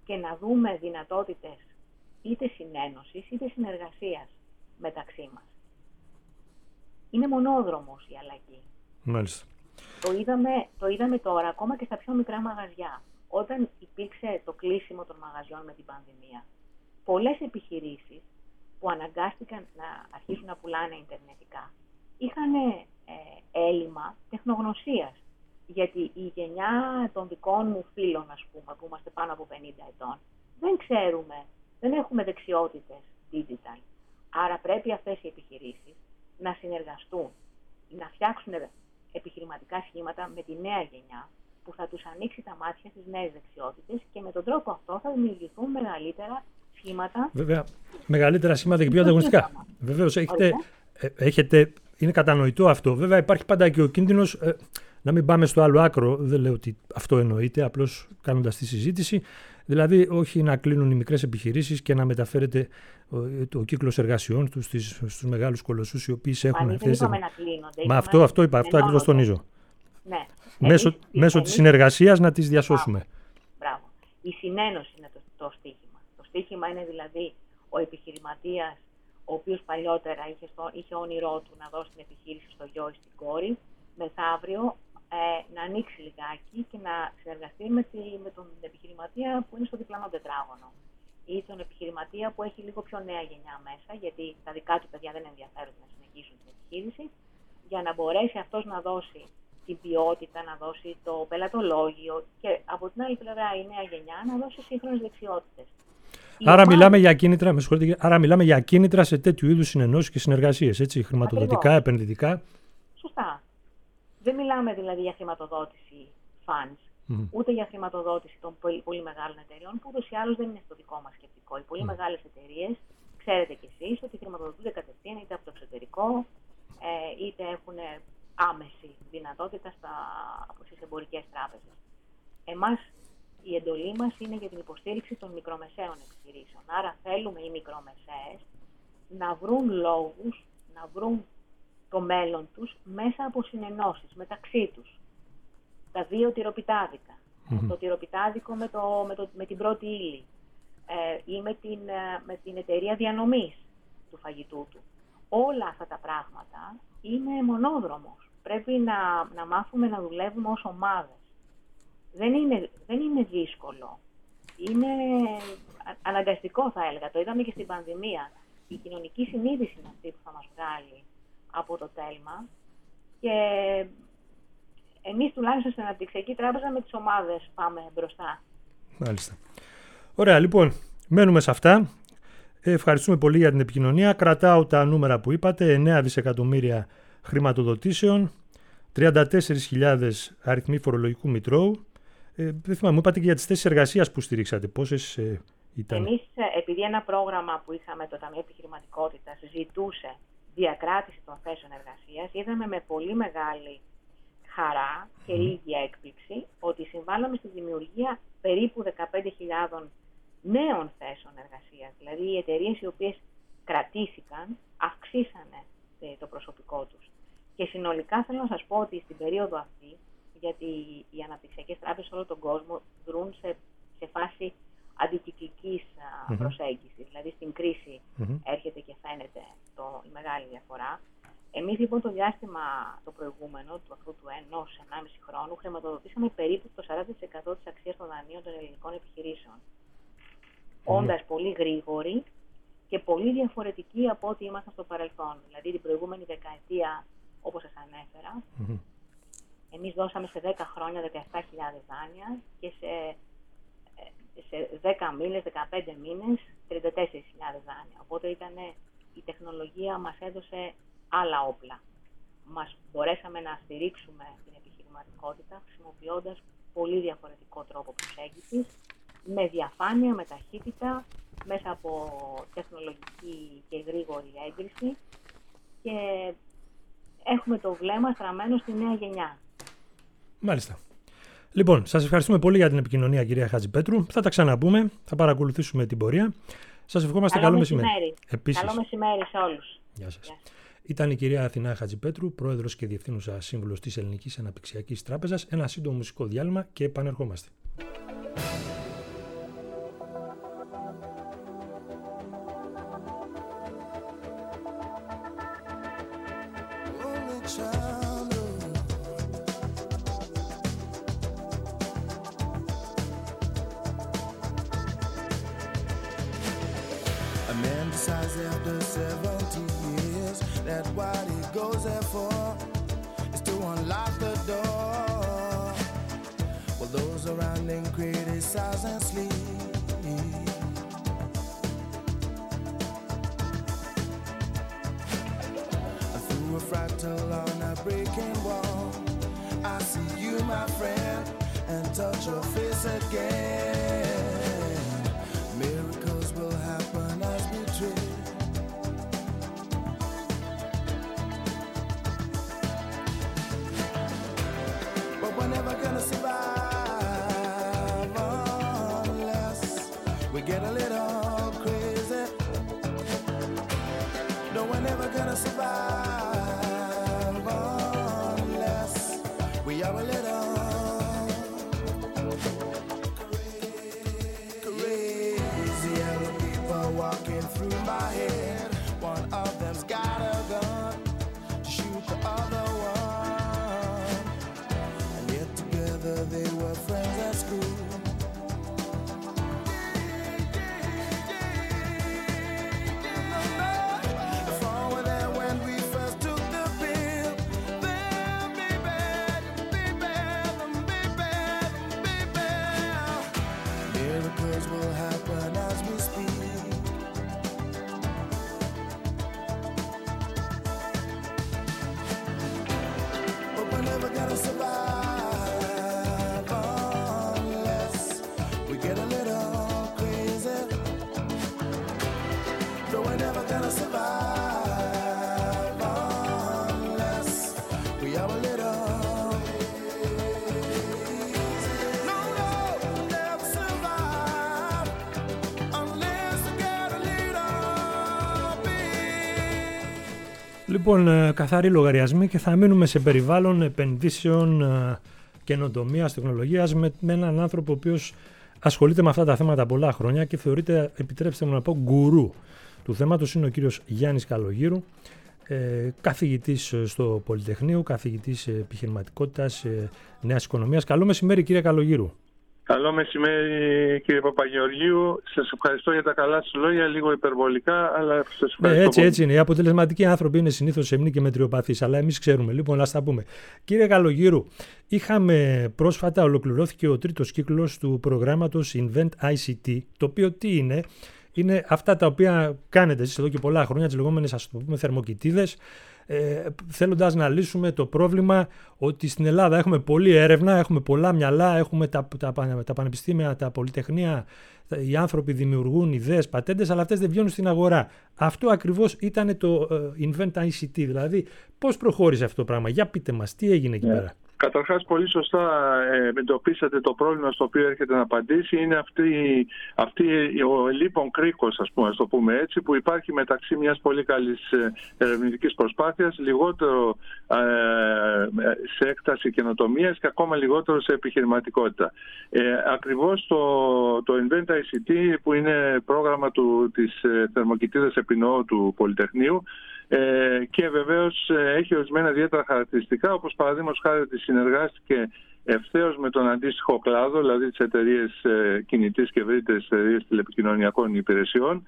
Speaker 2: και να δούμε δυνατότητες είτε συνένωσης είτε συνεργασίας μεταξύ μας. Είναι μονόδρομος η αλλαγή.
Speaker 1: Μάλιστα.
Speaker 2: Το είδαμε τώρα ακόμα και στα πιο μικρά μαγαζιά. Όταν υπήρξε το κλείσιμο των μαγαζιών με την πανδημία, πολλές επιχειρήσεις που αναγκάστηκαν να αρχίσουν να πουλάνε ιντερνετικά είχαν έλλειμμα τεχνογνωσίας. Γιατί η γενιά των δικών μου φίλων, ας πούμε, που είμαστε πάνω από 50 ετών, δεν έχουμε δεξιότητες digital. Άρα πρέπει αυτές οι επιχειρήσεις να συνεργαστούν, να φτιάξουν επιχειρηματικά σχήματα με τη νέα γενιά, που θα τους ανοίξει τα μάτια στις νέες δεξιότητες και με τον τρόπο αυτό θα δημιουργηθούν μεγαλύτερα σχήματα.
Speaker 1: Βέβαια, μεγαλύτερα σχήματα και πιο ανταγωνιστικά. Βεβαίως, είναι κατανοητό αυτό. Βέβαια, υπάρχει πάντα και ο κίνδυνος να μην πάμε στο άλλο άκρο. Δεν λέω ότι αυτό εννοείται, απλώς κάνοντας τη συζήτηση. Δηλαδή, όχι να κλείνουν οι μικρές επιχειρήσεις και να μεταφέρεται ο κύκλος εργασιών τους στους μεγάλους κολοσσούς οι οποίοι έχουν αυτές τις. Μα αυτό είπα, αυτό ακριβώς τονίζω.
Speaker 2: Ναι.
Speaker 1: Μέσω της συνεργασίας να τις διασώσουμε.
Speaker 2: Μπράβο. Η συνένωση είναι το στίχημα. Το στίχημα είναι δηλαδή ο επιχειρηματίας, ο οποίος παλιότερα είχε όνειρό του να δώσει την επιχείρηση στο γιο ή στην κόρη, μεθαύριο να ανοίξει λιγάκι και να συνεργαστεί με τον επιχειρηματία που είναι στο διπλανό τετράγωνο. Ή τον επιχειρηματία που έχει λίγο πιο νέα γενιά μέσα, γιατί τα δικά του παιδιά δεν ενδιαφέρονται να συνεχίσουν την επιχείρηση, για να μπορέσει αυτός να δώσει την ποιότητα, να δώσει το πελατολόγιο και από την άλλη πλευρά η νέα γενιά να δώσει σύγχρονες δεξιότητες.
Speaker 1: Άρα μιλάμε για κίνητρα σε τέτοιου είδους συνενώσεις και συνεργασίες, έτσι, χρηματοδοτικά, επενδυτικά.
Speaker 2: Σωστά. Δεν μιλάμε δηλαδή για χρηματοδότηση funds, ούτε για χρηματοδότηση των πολύ μεγάλων εταιρεών, που ούτως ή άλλως δεν είναι στο δικό μας σκεπτικό. Οι πολύ μεγάλες εταιρείες, ξέρετε κι εσείς, ότι χρηματοδοτούνται κατευθείαν είτε από το εξωτερικό, είτε έχουν άμεση δυνατότητα στις εμπορικές τράπεζες. Εμάς, η εντολή μας είναι για την υποστήριξη των μικρομεσαίων επιχειρήσεων. Άρα θέλουμε οι μικρομεσαίες να βρουν λόγους, να βρουν το μέλλον τους μέσα από συνενώσεις μεταξύ τους. Τα δύο τυροπιτάδικα. Το τυροπιτάδικο με την πρώτη ύλη ή με την εταιρεία διανομής του φαγητού του. Όλα αυτά τα πράγματα είναι μονόδρομος. Πρέπει να μάθουμε να δουλεύουμε ως ομάδες. Δεν είναι δύσκολο. Είναι αναγκαστικό, θα έλεγα. Το είδαμε και στην πανδημία. Η κοινωνική συνείδηση είναι αυτή που θα μας βγάλει από το τέλμα. Και εμείς τουλάχιστον στην Αναπτυξιακή Τράπεζα με τις ομάδες πάμε μπροστά.
Speaker 1: Μάλιστα. Ωραία, λοιπόν, μένουμε σε αυτά. Ευχαριστούμε πολύ για την επικοινωνία. Κρατάω τα νούμερα που είπατε. 9 δισεκατομμύρια χρηματοδοτήσεων, 34.000 αριθμοί φορολογικού μητρώου. Δεν θυμάμαι, μου είπατε και για τις θέσεις εργασίας που στηρίξατε. Πόσες ήταν?
Speaker 2: Εμείς, επειδή ένα πρόγραμμα που είχαμε το Ταμείο Επιχειρηματικότητας ζητούσε διακράτηση των θέσεων εργασίας, είδαμε με πολύ μεγάλη χαρά και λίγη έκπληξη ότι συμβάλαμε στη δημιουργία περίπου 15.000 νέων θέσεων εργασίας. Δηλαδή οι εταιρείες οι οποίες κρατήθηκαν αυξήσανε το προσωπικό τους. Και συνολικά θέλω να σας πω ότι στην περίοδο αυτή, γιατί οι αναπτυξιακές τράπεζες σε όλο τον κόσμο δρούν σε φάση αντικυκλικής προσέγγισης. Δηλαδή στην κρίση έρχεται και φαίνεται η μεγάλη διαφορά. Εμείς λοιπόν το διάστημα το προηγούμενο, αυτού του 1,5 χρόνου, χρηματοδοτήσαμε περίπου το 40% της αξίας των δανείων των ελληνικών επιχειρήσεων. Όντας πολύ γρήγοροι και πολύ διαφορετικοί από ό,τι ήμασταν στο παρελθόν. Δηλαδή την προηγούμενη δεκαετία, όπως σας ανέφερα, εμείς δώσαμε σε 10 χρόνια 17.000 δάνεια και σε 10 μήνες, 15 μήνες, 34.000 δάνεια. Οπότε η τεχνολογία μας έδωσε άλλα όπλα. Μπορέσαμε να στηρίξουμε την επιχειρηματικότητα χρησιμοποιώντας πολύ διαφορετικό τρόπο προσέγγισης, με διαφάνεια, με ταχύτητα, μέσα από τεχνολογική και γρήγορη έγκριση και έχουμε το βλέμμα στραμμένο στη νέα γενιά.
Speaker 1: Μάλιστα. Λοιπόν, σας ευχαριστούμε πολύ για την επικοινωνία, κυρία Χατζηπέτρου. Θα τα ξαναπούμε, θα παρακολουθήσουμε την πορεία. Σας ευχόμαστε καλό μεσημέρι. Επίσης.
Speaker 2: Καλό μεσημέρι σε όλους.
Speaker 1: Γεια σας. Ήταν η κυρία Αθηνά Χατζηπέτρου, πρόεδρος και διευθύνουσα σύμβουλος της Ελληνικής Αναπτυξιακής Τράπεζας. Ένα σύντομο μουσικό διάλειμμα και επανερχόμαστε.
Speaker 3: decides after 70 years that what he goes there for is to unlock the door. Well, those around him criticize and sleep. Through a fractal on a breaking wall, I see you, my friend, and touch your face again. Miracles will happen as we dream. But we're never gonna survive unless we get a little crazy. No, we're never gonna survive unless we are a little crazy. Other people walking through my head. One of them's got a gun to shoot the other one. And yet together they were friends at school. If all were there when we first took the pill, then baby, miracles will happen as we speak. But we're never gonna survive unless we get a little crazy. No, we're never gonna survive unless we are a little crazy. No, we'll never survive unless we get a little big.
Speaker 1: Λοιπόν, καθαροί λογαριασμοί και θα μείνουμε σε περιβάλλον επενδύσεων, καινοτομίας, τεχνολογίας με έναν άνθρωπο ο οποίος ασχολείται με αυτά τα θέματα πολλά χρόνια και θεωρείται, επιτρέψτε μου να πω, γκουρού του θέματος. Είναι ο κύριος Γιάννης Καλογύρου, καθηγητής στο Πολυτεχνείο, καθηγητής επιχειρηματικότητας, νέας οικονομίας. Καλό μεσημέρι, κύριε Καλογύρου.
Speaker 4: Καλό μεσημέρι, κύριε Παπαγεωργίου. Σας ευχαριστώ για τα καλά σας λόγια, λίγο υπερβολικά, αλλά σας ευχαριστώ.
Speaker 1: Έτσι είναι. Οι αποτελεσματικοί άνθρωποι είναι συνήθως σεμνοί και μετριοπαθείς, αλλά εμείς ξέρουμε. Λοιπόν, ας τα πούμε. Κύριε Καλογύρου, πρόσφατα ολοκληρώθηκε ο τρίτος κύκλος του προγράμματος Invent ICT, το οποίο τι είναι? Είναι αυτά τα οποία κάνετε εσείς εδώ και πολλά χρόνια, τις λεγόμενες, ας το πούμε, θερμοκοιτίδες, θέλοντας να λύσουμε το πρόβλημα ότι στην Ελλάδα έχουμε πολλή έρευνα, έχουμε πολλά μυαλά, έχουμε τα πανεπιστήμια, τα πολυτεχνία, οι άνθρωποι δημιουργούν ιδέες, πατέντες, αλλά αυτές δεν βγαίνουν στην αγορά. Αυτό ακριβώς ήταν το Invent ICT, δηλαδή πώς προχώρησε αυτό το πράγμα? Για πείτε μας, τι έγινε εκεί πέρα?
Speaker 4: Καταρχάς, πολύ σωστά εντοπίσατε το πρόβλημα στο οποίο έρχεται να απαντήσει. Είναι αυτή ο λίπον κρίκος, ας το πούμε έτσι, που υπάρχει μεταξύ μιας πολύ καλής ερευνητικής προσπάθειας, λιγότερο σε έκταση καινοτομίας και ακόμα λιγότερο σε επιχειρηματικότητα. Ακριβώς το Invent ICT, που είναι πρόγραμμα της θερμοκοιτίδας επινοώ του Πολυτεχνείου, και βεβαίως έχει ορισμένα ιδιαίτερα χαρακτηριστικά, όπως παραδείγματος χάρη ότι συνεργάστηκε ευθέως με τον αντίστοιχο κλάδο, δηλαδή τις εταιρείες κινητής και ευρύτερες εταιρείες τηλεπικοινωνιακών υπηρεσιών.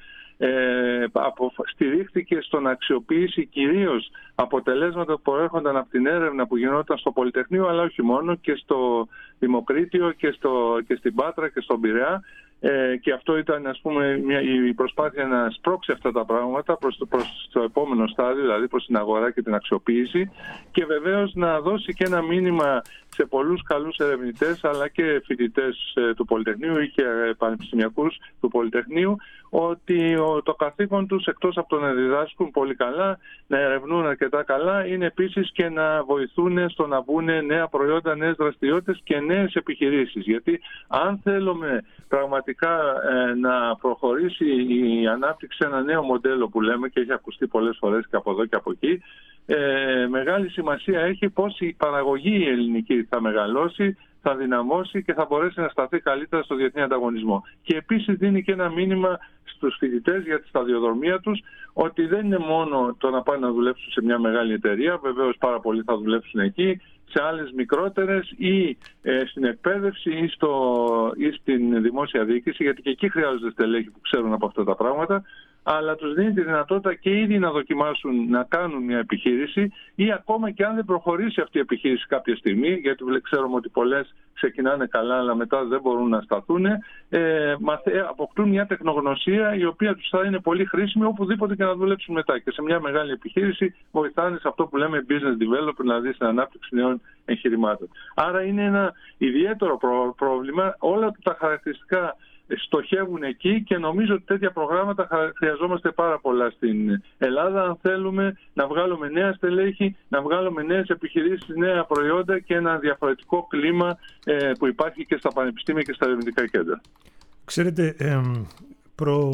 Speaker 4: Στηρίχθηκε στο να αξιοποιήσει κυρίως αποτελέσματα που προέρχονταν από την έρευνα που γινόταν στο Πολυτεχνείο, αλλά όχι μόνο, και στο Δημοκρίτιο και στην Πάτρα και στον Πειραιά. Και αυτό ήταν, ας πούμε, η προσπάθεια να σπρώξει αυτά τα πράγματα προς το επόμενο στάδιο, δηλαδή προς την αγορά και την αξιοποίηση, και βεβαίως να δώσει και ένα μήνυμα σε πολλούς καλούς ερευνητές αλλά και φοιτητές του Πολυτεχνείου ή και πανεπιστημιακούς του Πολυτεχνείου, ότι το καθήκον τους, εκτός από το να διδάσκουν πολύ καλά, να ερευνούν αρκετά καλά, είναι επίσης και να βοηθούν στο να βγουν νέα προϊόντα, νέες δραστηριότητες και νέες επιχειρήσεις. Γιατί αν θέλουμε πραγματικά να προχωρήσει η ανάπτυξη σε ένα νέο μοντέλο που λέμε και έχει ακουστεί πολλές φορές και από εδώ και από εκεί, μεγάλη σημασία έχει πώς η παραγωγή η ελληνική θα μεγαλώσει, θα δυναμώσει και θα μπορέσει να σταθεί καλύτερα στο διεθνή ανταγωνισμό. Και επίσης δίνει και ένα μήνυμα στους φοιτητές για τη σταδιοδρομία τους, ότι δεν είναι μόνο το να πάνε να δουλέψουν σε μια μεγάλη εταιρεία, βεβαίως πάρα πολλοί θα δουλέψουν εκεί, σε άλλες μικρότερες ή στην εκπαίδευση ή στην δημόσια διοίκηση, γιατί και εκεί χρειάζονται στελέχη που ξέρουν από αυτά τα πράγματα, αλλά τους δίνει τη δυνατότητα και ήδη να δοκιμάσουν να κάνουν μια επιχείρηση, ή ακόμα και αν δεν προχωρήσει αυτή η επιχείρηση κάποια στιγμή, γιατί ξέρουμε ότι πολλές ξεκινάνε καλά αλλά μετά δεν μπορούν να σταθούν, αποκτούν μια τεχνογνωσία η οποία τους θα είναι πολύ χρήσιμη οπουδήποτε και να δουλέψουν μετά. Και σε μια μεγάλη επιχείρηση βοηθάνε σε αυτό που λέμε business development, δηλαδή στην ανάπτυξη νέων εγχειρημάτων. Άρα είναι ένα ιδιαίτερο πρόβλημα. Όλα τα χαρακτηριστικά στοχεύουν εκεί και νομίζω ότι τέτοια προγράμματα χρειαζόμαστε πάρα πολλά στην Ελλάδα αν θέλουμε να βγάλουμε νέα στελέχη, να βγάλουμε νέες επιχειρήσεις, νέα προϊόντα και ένα διαφορετικό κλίμα που υπάρχει και στα πανεπιστήμια και στα ερευνητικά κέντρα.
Speaker 1: Ξέρετε, προ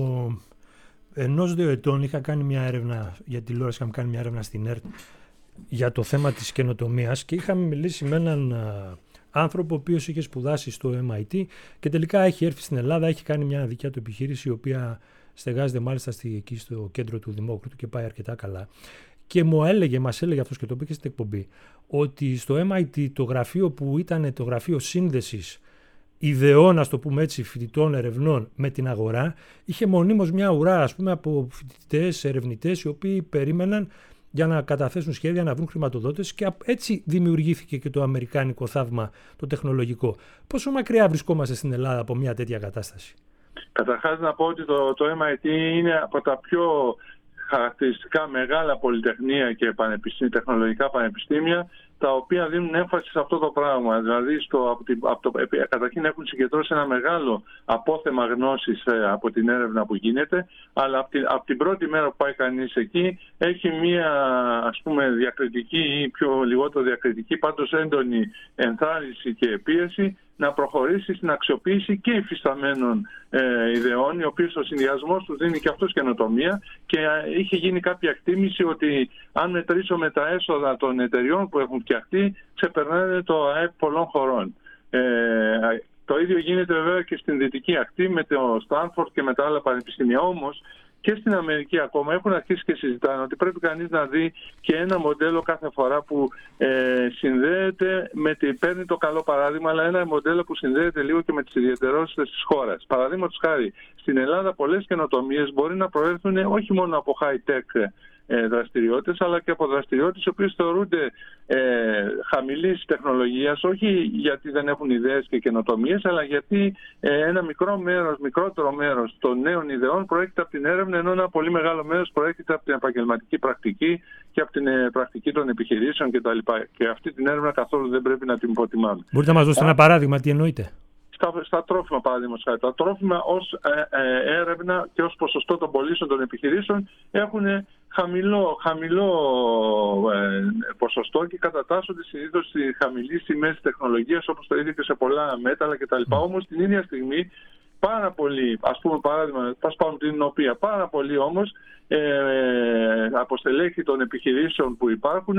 Speaker 1: 1-2 ετών είχα κάνει μια έρευνα για τηλεόραση, είχαμε κάνει μια έρευνα στην ΕΡΤ για το θέμα της καινοτομίας και είχαμε μιλήσει με έναν άνθρωπο ο οποίος είχε σπουδάσει στο MIT και τελικά έχει έρθει στην Ελλάδα, έχει κάνει μια δικιά του επιχείρηση η οποία στεγάζεται μάλιστα εκεί στο κέντρο του Δημόκριτου και πάει αρκετά καλά. Και μας έλεγε αυτός και το πήγε στην εκπομπή ότι στο MIT το γραφείο που ήταν το γραφείο σύνδεσης ιδεών, ας το πούμε έτσι, φοιτητών ερευνών με την αγορά, είχε μονίμως μια ουρά, ας πούμε, από φοιτητές, ερευνητές οι οποίοι περίμεναν για να καταθέσουν σχέδια, να βρουν χρηματοδότες και έτσι δημιουργήθηκε και το αμερικάνικο θαύμα, το τεχνολογικό. Πόσο μακριά βρισκόμαστε στην Ελλάδα από μια τέτοια κατάσταση?
Speaker 4: Καταρχάς να πω ότι το MIT είναι από τα πιο χαρακτηριστικά μεγάλα πολυτεχνία και τεχνολογικά πανεπιστήμια τα οποία δίνουν έμφαση σε αυτό το πράγμα. Δηλαδή, καταρχήν έχουν συγκεντρώσει ένα μεγάλο απόθεμα γνώσης από την έρευνα που γίνεται, αλλά από την πρώτη μέρα που πάει κανείς εκεί έχει μία, ας πούμε, διακριτική ή πιο λιγότερο διακριτική, πάντως έντονη ενθάρρυνση και πίεση να προχωρήσει στην αξιοποίηση και υφισταμένων ιδεών, οι οποίες ο συνδυασμός τους δίνει και αυτός καινοτομία, και είχε γίνει κάποια εκτίμηση ότι αν μετρήσουμε τα έσοδα των εταιριών που έχουν φτιαχτεί, ξεπερνάνε το ΑΕΠ πολλών χωρών. Το ίδιο γίνεται βέβαια και στην δυτική ακτή με το Στάνφορντ και με τα άλλα πανεπιστήμια. Όμως και στην Αμερική ακόμα έχουν αρχίσει και συζητάνε ότι πρέπει κανείς να δει και ένα μοντέλο κάθε φορά που συνδέεται παίρνει το καλό παράδειγμα, αλλά ένα μοντέλο που συνδέεται λίγο και με τις ιδιαιτερότητες της χώρας. Παραδείγματος χάρη, στην Ελλάδα πολλές καινοτομίες μπορεί να προέρχονται όχι μόνο από high-tech δραστηριότητες, αλλά και από δραστηριότητες οι οποίες θεωρούνται χαμηλής τεχνολογίας, όχι γιατί δεν έχουν ιδέες και καινοτομίες, αλλά γιατί ένα μικρότερο μέρος των νέων ιδεών προέρχεται από την έρευνα, ενώ ένα πολύ μεγάλο μέρος προέρχεται από την επαγγελματική πρακτική και από την πρακτική των επιχειρήσεων κτλ. Και αυτή την έρευνα καθόλου δεν πρέπει να την υποτιμάμε.
Speaker 1: Μπορείτε να μας δώσετε ένα παράδειγμα, τι εννοείτε?
Speaker 4: Στα τρόφιμα, παραδείγματος χάρη. Τα τρόφιμα ως έρευνα και ως ποσοστό των πωλήσεων των επιχειρήσεων έχουν χαμηλό ποσοστό και κατατάσσονται συνήθως στις χαμηλές τιμές τεχνολογίας, όπως το είδε και σε πολλά μέταλλα κτλ. Όμως την ίδια στιγμή πάρα πολλοί, ας πούμε παράδειγμα, την οποία πάρα πολλοί όμως από στελέχη των επιχειρήσεων που υπάρχουν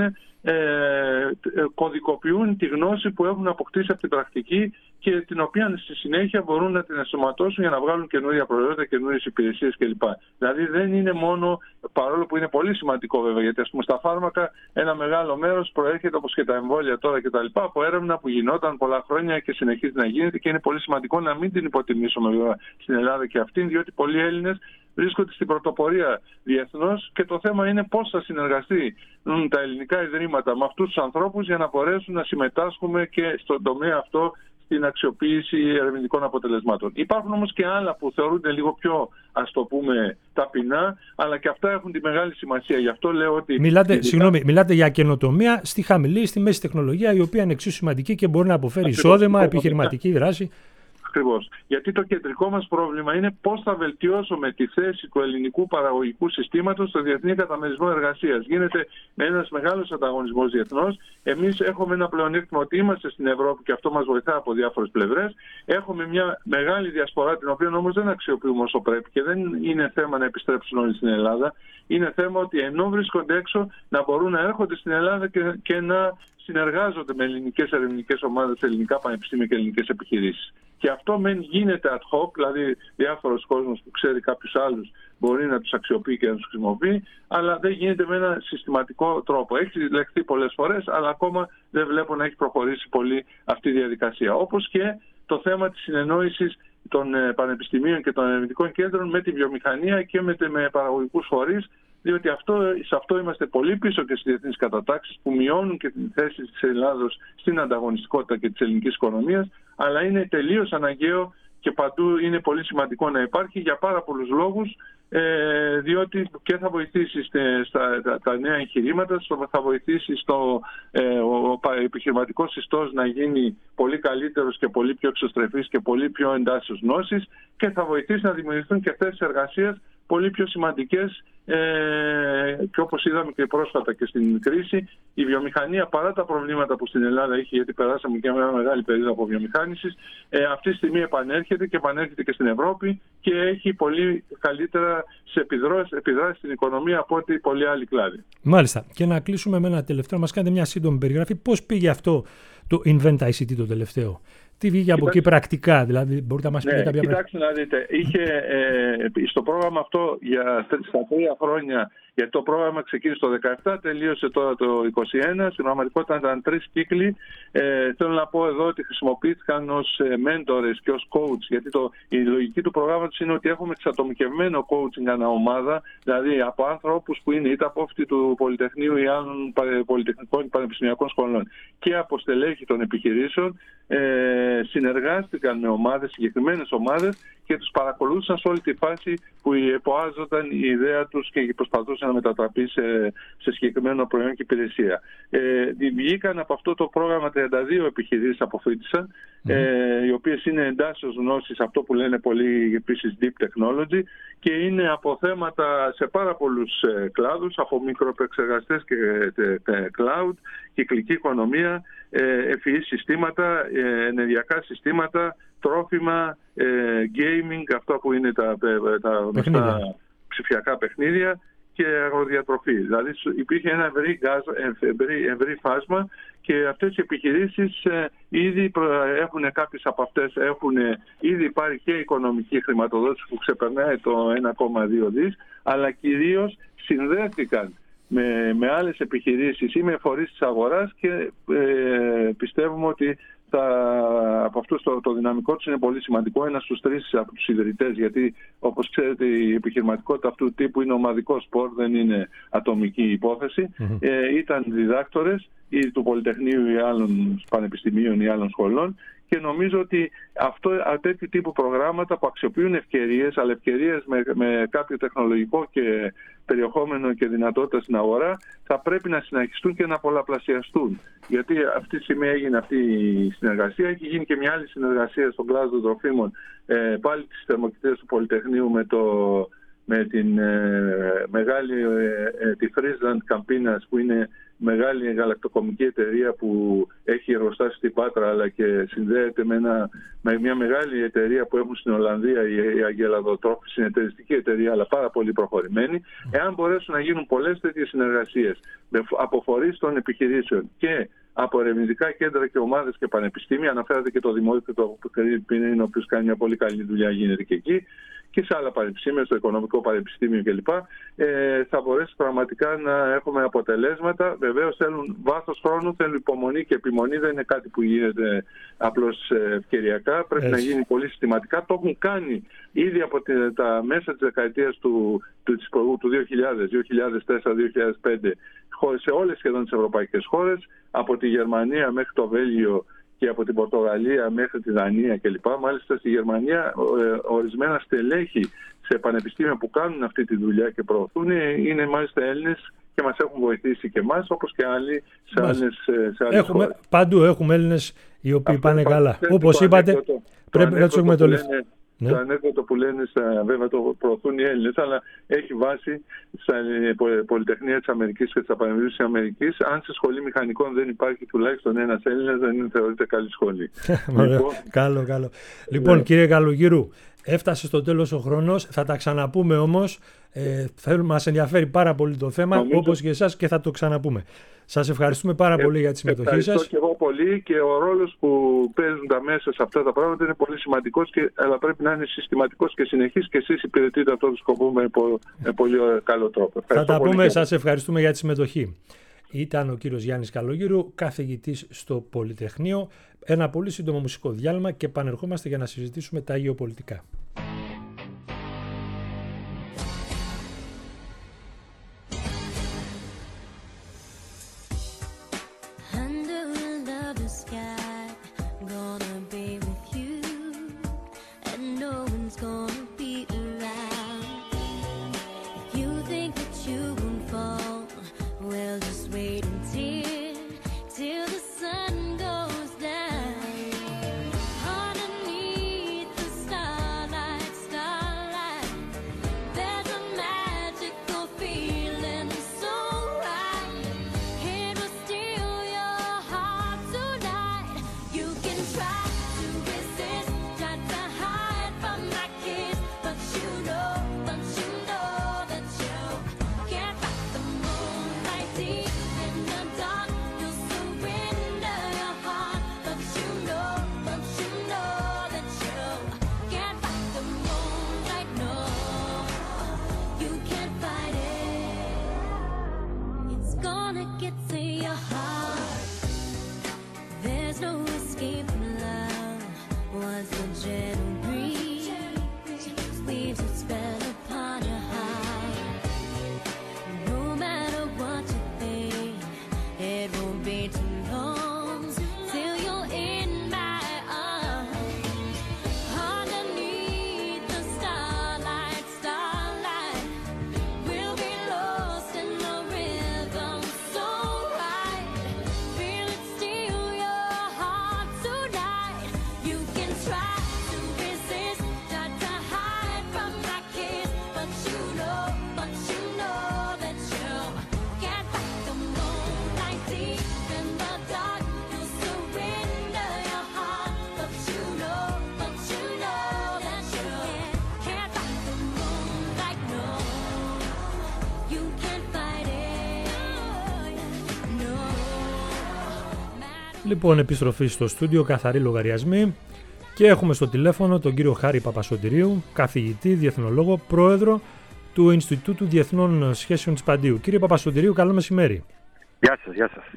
Speaker 4: κωδικοποιούν τη γνώση που έχουν αποκτήσει από την πρακτική και την οποία στη συνέχεια μπορούν να την ενσωματώσουν για να βγάλουν καινούργια προϊόντα, καινούργιες υπηρεσίες κλπ. Δηλαδή δεν είναι μόνο, παρόλο που είναι πολύ σημαντικό βέβαια, γιατί ας πούμε στα φάρμακα ένα μεγάλο μέρος προέρχεται, όπως και τα εμβόλια τώρα κτλ., από έρευνα που γινόταν πολλά χρόνια και συνεχίζει να γίνεται, και είναι πολύ σημαντικό να μην την υποτιμήσουμε βέβαια στην Ελλάδα και αυτήν, διότι πολλοί Έλληνες βρίσκονται στην πρωτοπορία διεθνώς και το θέμα είναι πώς θα συνεργαστεί τα ελληνικά ιδρύματα με αυτούς τους ανθρώπους για να μπορέσουν να συμμετάσχουμε και στον τομέα αυτό στην αξιοποίηση ερευνητικών αποτελεσμάτων. Υπάρχουν όμως και άλλα που θεωρούνται λίγο πιο, ας το πούμε, ταπεινά, αλλά και αυτά έχουν τη μεγάλη σημασία. Γι' αυτό λέω ότι...
Speaker 1: Μιλάτε για καινοτομία στη χαμηλή ή στη μέση τεχνολογία, η οποία είναι εξίσου σημαντική και μπορεί να αποφέρει εισόδημα, επιχειρηματική δράση.
Speaker 4: Ακριβώς. Γιατί το κεντρικό μας πρόβλημα είναι πώς θα βελτιώσουμε τη θέση του ελληνικού παραγωγικού συστήματος στο διεθνή καταμερισμό εργασίας. Γίνεται ένας μεγάλος ανταγωνισμός διεθνώς. Εμείς έχουμε ένα πλεονέκτημα ότι είμαστε στην Ευρώπη και αυτό μας βοηθά από διάφορες πλευρές. Έχουμε μια μεγάλη διασπορά, την οποία όμως δεν αξιοποιούμε όσο πρέπει, και δεν είναι θέμα να επιστρέψουν όλοι στην Ελλάδα. Είναι θέμα ότι ενώ βρίσκονται έξω να μπορούν να έρχονται στην Ελλάδα και να συνεργάζονται με ελληνικές ερευνητικές ομάδες, ελληνικά πανεπιστήμια και ελληνικές επιχειρήσεις. Και αυτό γίνεται ad hoc, δηλαδή διάφορος κόσμος που ξέρει κάποιους άλλους μπορεί να τους αξιοποιεί και να τους χρησιμοποιεί, αλλά δεν γίνεται με ένα συστηματικό τρόπο. Έχει λεχθεί πολλές φορές, αλλά ακόμα δεν βλέπω να έχει προχωρήσει πολύ αυτή η διαδικασία. Όπως και το θέμα της συνεννόησης των πανεπιστημίων και των ερευνητικών κέντρων με τη βιομηχανία και με παραγωγικούς φορείς, διότι σε αυτό είμαστε πολύ πίσω και στις διεθνείς κατατάξεις που μειώνουν και τη θέση της Ελλάδος στην ανταγωνιστικότητα και της ελληνικής οικονομίας, αλλά είναι τελείως αναγκαίο και παντού είναι πολύ σημαντικό να υπάρχει για πάρα πολλούς λόγους, διότι και θα βοηθήσει στα νέα εγχειρήματα, θα βοηθήσει ο επιχειρηματικός ιστός να γίνει πολύ καλύτερος και πολύ πιο εξωστρεφής και πολύ πιο εντάσσεως γνώσης, και θα βοηθήσει να δημιουργηθούν και θέσεις εργασίας πολύ πιο σημαντικές, και όπως είδαμε και πρόσφατα και στην κρίση, η βιομηχανία, παρά τα προβλήματα που στην Ελλάδα είχε, γιατί περάσαμε και μια μεγάλη περίοδο από βιομηχάνησης, αυτή τη στιγμή επανέρχεται και στην Ευρώπη και έχει πολύ καλύτερα σε επιδράσεις στην οικονομία από ό,τι πολλοί άλλοι κλάδοι.
Speaker 1: Μάλιστα. Και να κλείσουμε με ένα τελευταίο, μας κάνετε μια σύντομη περιγραφή. Πώς πήγε αυτό το Invent ICT το τελευταίο? Τι βγήκε από εκεί πρακτικά, δηλαδή μπορείτε να μας πείτε κάποια πράγματα?
Speaker 4: Κοιτάξτε να δείτε, είχε στο πρόγραμμα αυτό στα 3 χρόνια, γιατί το πρόγραμμα ξεκίνησε το 2017, τελείωσε τώρα το 2021, στην πραγματικότητα ήταν 3 κύκλοι. Θέλω να πω εδώ ότι χρησιμοποιήθηκαν ως μέντορες και ως coach, γιατί η λογική του προγράμματος είναι ότι έχουμε εξατομικευμένο coaching ανά ομάδα, δηλαδή από άνθρωπους που είναι είτε απόφοιτοι του Πολυτεχνείου ή άλλων πολυτεχνικών και πανεπιστημιακών σχολών και από στελέχη των επιχειρήσεων, συνεργάστηκαν με συγκεκριμένες ομάδες και τους παρακολούθησαν σε όλη τη φάση που εποάζονταν η ιδέα τους και προσπαθούσαν να μετατραπεί σε συγκεκριμένο προϊόν και υπηρεσία. Βγήκαν από αυτό το πρόγραμμα 32 επιχειρήσεις αποφοίτησαν, οι οποίες είναι εντάσσεως γνώσης, αυτό που λένε πολλοί επίσης deep technology, και είναι από θέματα σε πάρα πολλούς κλάδους, από μικροεπεξεργαστές και cloud, κυκλική οικονομία, ευφυή συστήματα, ενεργειακά συστήματα, τρόφιμα, gaming, αυτό που είναι τα γνωστά ψηφιακά παιχνίδια, και αγροδιατροφή. Δηλαδή υπήρχε ένα ευρύ φάσμα, και αυτές οι επιχειρήσεις ήδη έχουν, κάποιες από αυτές ήδη υπάρχει και οικονομική χρηματοδότηση που ξεπερνάει το 1,2 δις, αλλά κυρίως συνδέθηκαν με άλλες επιχειρήσεις ή με φορείς της αγοράς, και πιστεύουμε ότι από αυτό το δυναμικό τους είναι πολύ σημαντικό. Ένας στους 3 από τους ιδρυτές, γιατί όπως ξέρετε η επιχειρηματικότητα αυτού του τύπου είναι ομαδικό σπορ, δεν είναι ατομική υπόθεση. Ήταν διδάκτορες ή του Πολυτεχνείου ή άλλων πανεπιστημίων ή άλλων σχολών, και νομίζω ότι τέτοιου τύπου προγράμματα που αξιοποιούν ευκαιρίες, αλλά ευκαιρίες με κάποιο τεχνολογικό και περιεχόμενο και δυνατότητα στην αγορά, θα πρέπει να συνεχιστούν και να πολλαπλασιαστούν. Γιατί αυτή τη στιγμή έγινε αυτή η συνεργασία, έχει γίνει και μια άλλη συνεργασία στον κλάδο των τροφίμων, πάλι τις θερμοκηπίες του Πολυτεχνείου με την μεγάλη τη Friesland Campinas, που είναι μεγάλη γαλακτοκομική εταιρεία που έχει εργοστάσιο στην Πάτρα, αλλά και συνδέεται με μια μεγάλη εταιρεία που έχουν στην Ολλανδία, η Αγγελαδοτρόφη, συνεταιριστική εταιρεία, αλλά πάρα πολύ προχωρημένη. Εάν μπορέσουν να γίνουν πολλές τέτοιες συνεργασίες από φορείς των επιχειρήσεων και από ερευνητικά κέντρα και ομάδες και πανεπιστήμια, αναφέρατε και το Δημόσιο, το ο οποίος κάνει μια πολύ καλή δουλειά, γίνεται και εκεί, και σε άλλα πανεπιστήμια, στο Οικονομικό Πανεπιστήμιο κλπ. Θα μπορέσει πραγματικά να έχουμε αποτελέσματα. Βεβαίως θέλουν βάθος χρόνου, θέλουν υπομονή και επιμονή, δεν είναι κάτι που γίνεται απλώς ευκαιριακά. Πρέπει να γίνει πολύ συστηματικά. Το έχουν κάνει ήδη από τα μέσα της δεκαετίας του 2000, 2004, 2005, σε όλες σχεδόν τις ευρωπαϊκές χώρες, από τη Γερμανία μέχρι το Βέλγιο και από την Πορτογαλία μέχρι τη Δανία κλπ. Μάλιστα στη Γερμανία ορισμένα στελέχη σε πανεπιστήμια που κάνουν αυτή τη δουλειά και προωθούν είναι μάλιστα Έλληνες και μας έχουν βοηθήσει και εμάς, όπως και άλλοι σε άλλες χώρες.
Speaker 1: Παντού έχουμε Έλληνες οι οποίοι πάνε καλά. Όπως είπατε, πρέπει να τους έχουμε το λεφτό.
Speaker 4: Το ανέκδοτο που λένε, βέβαια το προωθούν οι Έλληνες, αλλά έχει βάση στα Πολυτεχνία της Αμερικής και στα Πανεπιστήμια της Αμερικής. Αν σε σχολή μηχανικών δεν υπάρχει τουλάχιστον ένας Έλληνας, δεν θεωρείται καλή σχολή.
Speaker 1: Καλό. Λοιπόν, κύριε Καλογύρου, έφτασε στο τέλος ο χρόνος. Θα τα ξαναπούμε όμως. Μας ενδιαφέρει πάρα πολύ το θέμα, όπως και εσάς, και θα το ξαναπούμε. Σας ευχαριστούμε πάρα πολύ για τη συμμετοχή σας.
Speaker 4: Ευχαριστώ και εγώ πολύ, και ο ρόλος που παίζουν τα μέσα σε αυτά τα πράγματα είναι πολύ σημαντικός, αλλά πρέπει να είναι συστηματικός και συνεχής, και εσείς υπηρετείτε αυτό το σκοπό με πολύ καλό τρόπο.
Speaker 1: Θα τα πούμε. Σας ευχαριστούμε για τη συμμετοχή. Ήταν ο κύριος Γιάννης Καλογύρου, καθηγητής στο Πολυτεχνείο, Ένα πολύ σύντομο μουσικό διάλειμμα και επανερχόμαστε για να συζητήσουμε τα γεωπολιτικά. Λοιπόν, επιστροφή στο στούντιο, καθαροί λογαριασμοί, και έχουμε στο τηλέφωνο τον κύριο Χάρη Παπασωτηρίου, καθηγητή, διεθνολόγο, πρόεδρο του Ινστιτούτου Διεθνών Σχέσεων της Παντίου. Κύριε Παπασωτηρίου, καλό μεσημέρι.
Speaker 5: Γεια σας, γεια σας.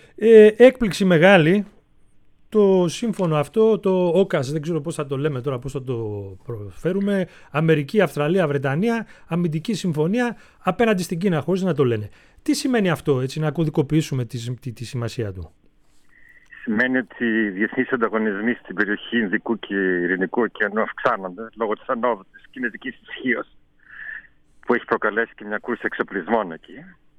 Speaker 1: Έκπληξη μεγάλη, το σύμφωνο αυτό, το OCAS, δεν ξέρω πώς θα το λέμε τώρα, πώς θα το προφέρουμε, Αμερική, Αυστραλία, Βρετανία, αμυντική συμφωνία απέναντι στην Κίνα, χωρίς να το λένε. Τι σημαίνει αυτό, έτσι, να κωδικοποιήσουμε τη σημασία του?
Speaker 5: Σημαίνει ότι οι διεθνείς ανταγωνισμοί στην περιοχή Ινδικού και Ειρηνικού ωκεανού αυξάνονται λόγω της ανόδου της κινέζικης ισχύως, που έχει προκαλέσει και μια κούρσα εξοπλισμών εκεί.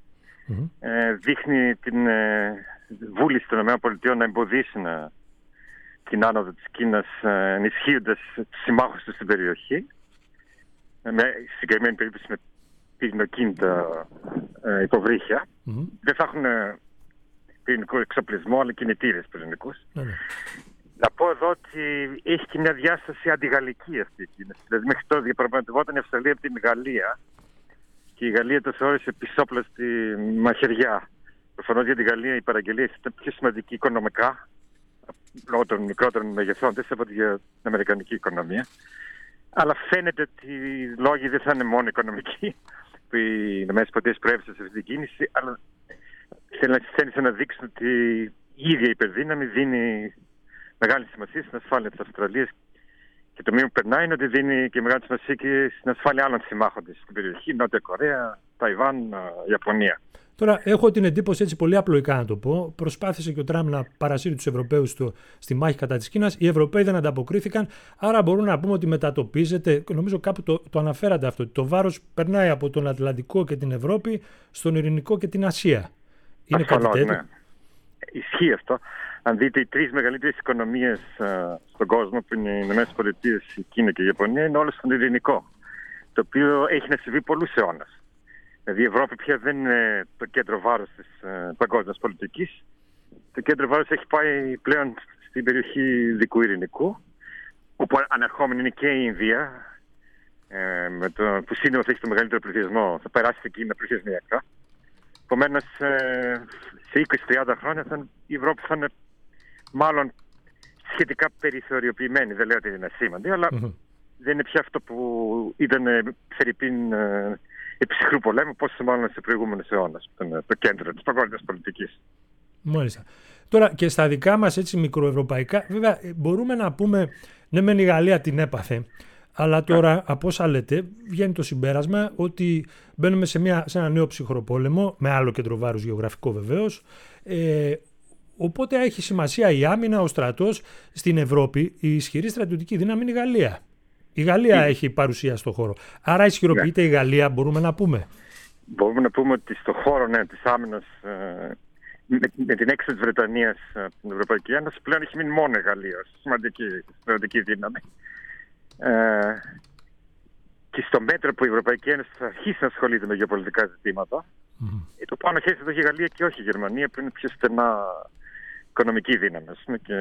Speaker 5: Δείχνει την βούληση των ΗΠΑ να εμποδίσει την άνοδο της Κίνας, ενισχύοντας τους συμμάχους τους στην περιοχή. Με συγκεκριμένη περίπτωση με πυρηνοκίνητα υποβρύχια. Δεν θα έχουν πυρηνικό εξοπλισμό, αλλά κινητήρες πυρηνικούς. Να πω εδώ ότι έχει και μια διάσταση αντιγαλλική αυτή η Κίνα. Δηλαδή, μέχρι τώρα διαπραγματευόταν η Αυστραλία από την Γαλλία και η Γαλλία το θεώρησε πισόπλαστη μαχαιριά. Προφανώς για τη Γαλλία η παραγγελία ήταν πιο σημαντική οικονομικά, λόγω των μικρότερων μεγεθών της, από την αμερικανική οικονομία. Αλλά φαίνεται ότι οι λόγοι δεν θα είναι μόνο οικονομικοί, που οι ΗΠΑ προέβησαν σε αυτή την κίνηση, αλλά θέλησαν να δείξουν ότι η ίδια υπερδύναμη δίνει μεγάλη σημασία στην ασφάλεια της Αυστραλίας, και το μήνυμα που περνάει είναι ότι δίνει και μεγάλη σημασία και στην ασφάλεια άλλων συμμάχων της στην περιοχή, Νότια Κορέα, Ταϊβάν, Ιαπωνία.
Speaker 1: Τώρα, έχω την εντύπωση, έτσι πολύ απλοϊκά να το πω, προσπάθησε και ο Τραμπ να παρασύρει τους Ευρωπαίους στη μάχη κατά της Κίνας. Οι Ευρωπαίοι δεν ανταποκρίθηκαν, άρα μπορούμε να πούμε ότι μετατοπίζεται, νομίζω κάπου το αναφέρατε αυτό, ότι το βάρος περνάει από τον Ατλαντικό και την Ευρώπη στον Ειρηνικό και την Ασία. Είναι κάτι τέτοιο?
Speaker 5: Ναι. Ισχύει αυτό. Αν δείτε, οι τρεις μεγαλύτερες οικονομίες στον κόσμο, που είναι οι ΗΠΑ, η Κίνα και η Ιαπωνία, είναι όλες στον Ειρηνικό, το οποίο έχει να συμβεί πολλούς αιώνας. Δηλαδή η Ευρώπη πια δεν είναι το κέντρο βάρους της παγκόσμιας πολιτικής. Το κέντρο βάρους έχει πάει πλέον στην περιοχή Δικού Ειρηνικού, όπου ανερχόμενη είναι και η Ινδία, που σύνολο θα έχει το μεγαλύτερο πληθυσμό, θα περάσει στην Κίνα πληθυσμιακά. Επομένως, σε 20-30 χρόνια η Ευρώπη θα είναι μάλλον σχετικά περιθωριοποιημένη. Δεν λέω ότι είναι ασήμαντη, αλλά δεν είναι πια αυτό που ήταν φερειπίν επί ψυχρού πολέμου, πόσο μάλλον σε προηγούμενους αιώνας, το κέντρο της παγκόσμιας πολιτικής.
Speaker 1: Μάλιστα. Τώρα και στα δικά μας έτσι μικροευρωπαϊκά, βέβαια μπορούμε να πούμε, ναι μεν η Γαλλία την έπαθε, αλλά τώρα από όσα λέτε βγαίνει το συμπέρασμα ότι μπαίνουμε σε ένα νέο ψυχρό πόλεμο, με άλλο κέντρο βάρους γεωγραφικό βεβαίως, οπότε έχει σημασία η άμυνα, ο στρατός. Στην Ευρώπη η ισχυρή στρατιωτική δύναμη είναι η Γαλλία. Η Γαλλία έχει παρουσία στο χώρο. Άρα ισχυροποιείται η Γαλλία, μπορούμε να πούμε.
Speaker 5: Μπορούμε να πούμε ότι στο χώρο της άμυνας, με την έξοδο της Βρετανίας από την Ευρωπαϊκή Ένωση, πλέον έχει μείνει μόνο η Γαλλία ως σημαντική στρατιωτική δύναμη. Και στο μέτρο που η Ευρωπαϊκή Ένωση θα αρχίσει να ασχολείται με γεωπολιτικά ζητήματα, το πάνω χέρι θα το έχει η Γαλλία και όχι η Γερμανία, που είναι πιο στενά οικονομική δύναμη. Και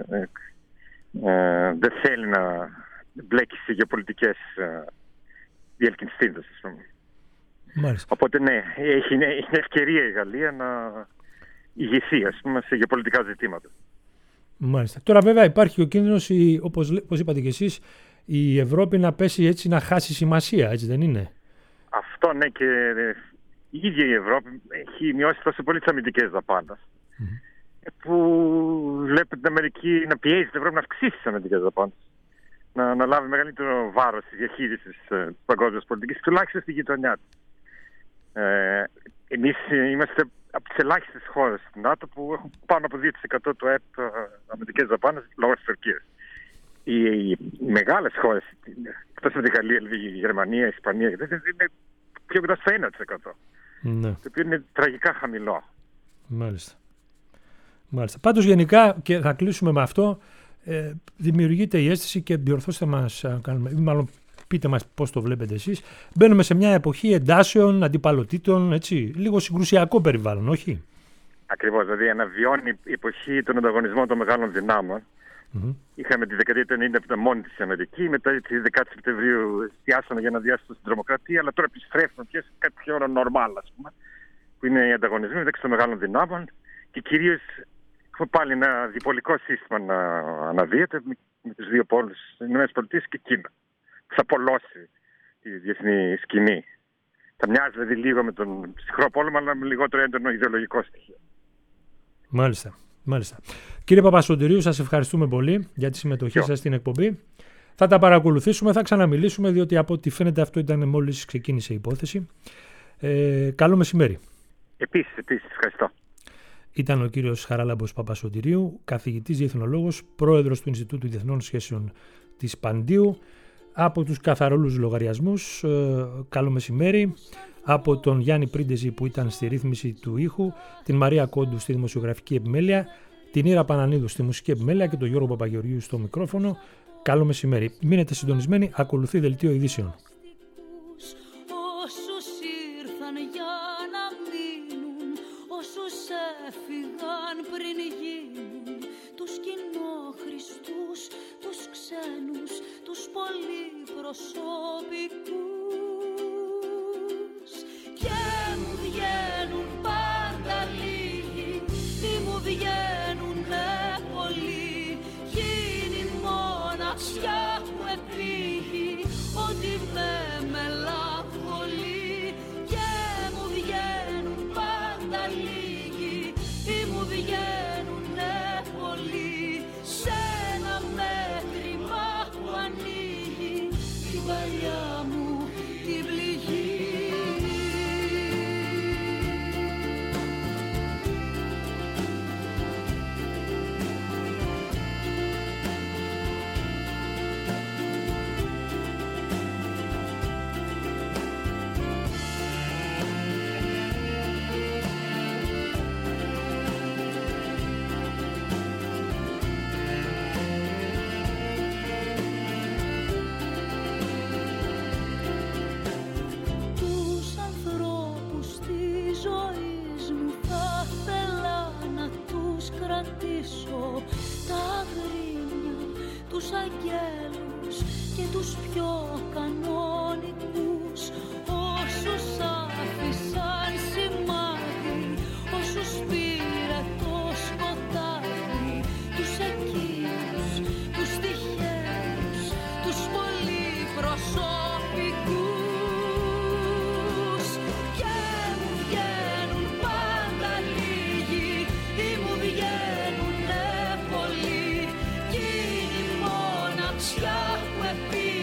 Speaker 5: δεν θέλει να μπλέκει σε γεωπολιτικές διελκυνστίδες, ας πούμε.
Speaker 1: Μάλιστα.
Speaker 5: Οπότε ναι, έχει ευκαιρία η Γαλλία να ηγηθεί, ας πούμε, σε γεωπολιτικά ζητήματα.
Speaker 1: Μάλιστα. Τώρα βέβαια υπάρχει ο κίνδυνος, όπως είπατε και εσείς, η Ευρώπη να πέσει έτσι, να χάσει σημασία, έτσι δεν είναι?
Speaker 5: Αυτό ναι, και η ίδια η Ευρώπη έχει μειώσει τόσο πολύ τις αμυντικές δαπάνες, που βλέπετε την Αμερική να πιέζει την Ευρώπη να αυξήσει τις αμυντικές δαπάνες, να λάβει μεγαλύτερο βάρος στη διαχείριση της παγκόσμιας πολιτικής, τουλάχιστον στη γειτονιά της. Εμείς είμαστε από τις ελάχιστες χώρες στην ΝΑΤΟ που έχουν πάνω από 2% του ΕΠ αμυντικές δαπάνες λόγω της Τουρκίας. Οι μεγάλες χώρες, εκτός από τη Γαλλία, η Γερμανία, η Ισπανία, είναι πιο κοντά στο 1%.
Speaker 1: Ναι.
Speaker 5: Το οποίο είναι τραγικά χαμηλό.
Speaker 1: Μάλιστα. Πάντως γενικά, και θα κλείσουμε με αυτό, δημιουργείται η αίσθηση, και διορθώστε μας, μάλλον πείτε μας πώς το βλέπετε εσείς, μπαίνουμε σε μια εποχή εντάσεων, αντιπαλωτήτων, έτσι, λίγο συγκρουσιακό περιβάλλον, όχι?
Speaker 5: Ακριβώς, δηλαδή αναβιώνει η εποχή των ανταγωνισμών των μεγάλων δυνάμων. Είχαμε τη δεκαετία του 90 που ήταν μόνη της η Αμερική, μετά τη 10η Σεπτεμβρίου εστιάσαμε για να διάσουν στην τρομοκρατία, αλλά τώρα επιστρέφουμε πια σε κάτι πιο normal, ας πούμε, που είναι οι ανταγωνισμοί μεταξύ των μεγάλων δυνάμων, και κυρίως έχουμε πάλι ένα διπολικό σύστημα να αναδύεται με τους δύο πόλους, ΗΠΑ και Κίνα, που θα απολώσει τη διεθνή σκηνή. Θα μοιάζει δηλαδή λίγο με τον ψυχρό πόλεμο, αλλά με λιγότερο έντονο ιδεολογικό στοιχείο.
Speaker 1: Μάλιστα. Κύριε Παπασωτηρίου, σας ευχαριστούμε πολύ για τη συμμετοχή σας στην εκπομπή. Θα τα παρακολουθήσουμε, θα ξαναμιλήσουμε, διότι από ό,τι φαίνεται αυτό ήταν μόλις ξεκίνησε η υπόθεση. Καλό μεσημέρι.
Speaker 5: Επίσης, ευχαριστώ.
Speaker 1: Ήταν ο κύριος Χαράλαμπος Παπασωτηρίου, καθηγητής διεθνολόγος, πρόεδρος του Ινστιτούτου Διεθνών Σχέσεων της Παντίου. Από τους καθαρόλους λογαριασμούς, καλό μεσημέρι. Από τον Γιάννη Πρίντεζη που ήταν στη ρύθμιση του ήχου, την Μαρία Κόντου στη δημοσιογραφική επιμέλεια, την Ήρα Πανανίδου στη μουσική επιμέλεια και τον Γιώργο Παπαγεωργίου στο μικρόφωνο. Καλό μεσημέρι. Μείνετε συντονισμένοι, ακολουθεί δελτίο ειδήσεων.
Speaker 6: Όσους ήρθαν για να μείνουν, όσους έφυγαν πριν γίνουν, τους κοινόχρηστους, τους ξένους, τους πολυπροσωπικούς. Και μου βγαίνουν πάντα λίγοι, τι μου βγαίνουνε πολλοί, γίνει μοναξιά που επήγει, ότι με μελαγχολεί. Και μου βγαίνουν πάντα λίγοι, τι μου βγαίνουνε πολλοί, σε ένα μέτρημα που ανοίγει την παλιά μου την πληγή. Τα γρίνια, τους αγγέλους και τους πιο κανονικούς, όσους άφησαν σημάδι, όσους πήρε το σκοτάδι, τους εκείνους, τους τυχαίους, τους πολυπροσωπικούς. Και μου βγαίνουν πάντα λίγοι, φωτιά που επί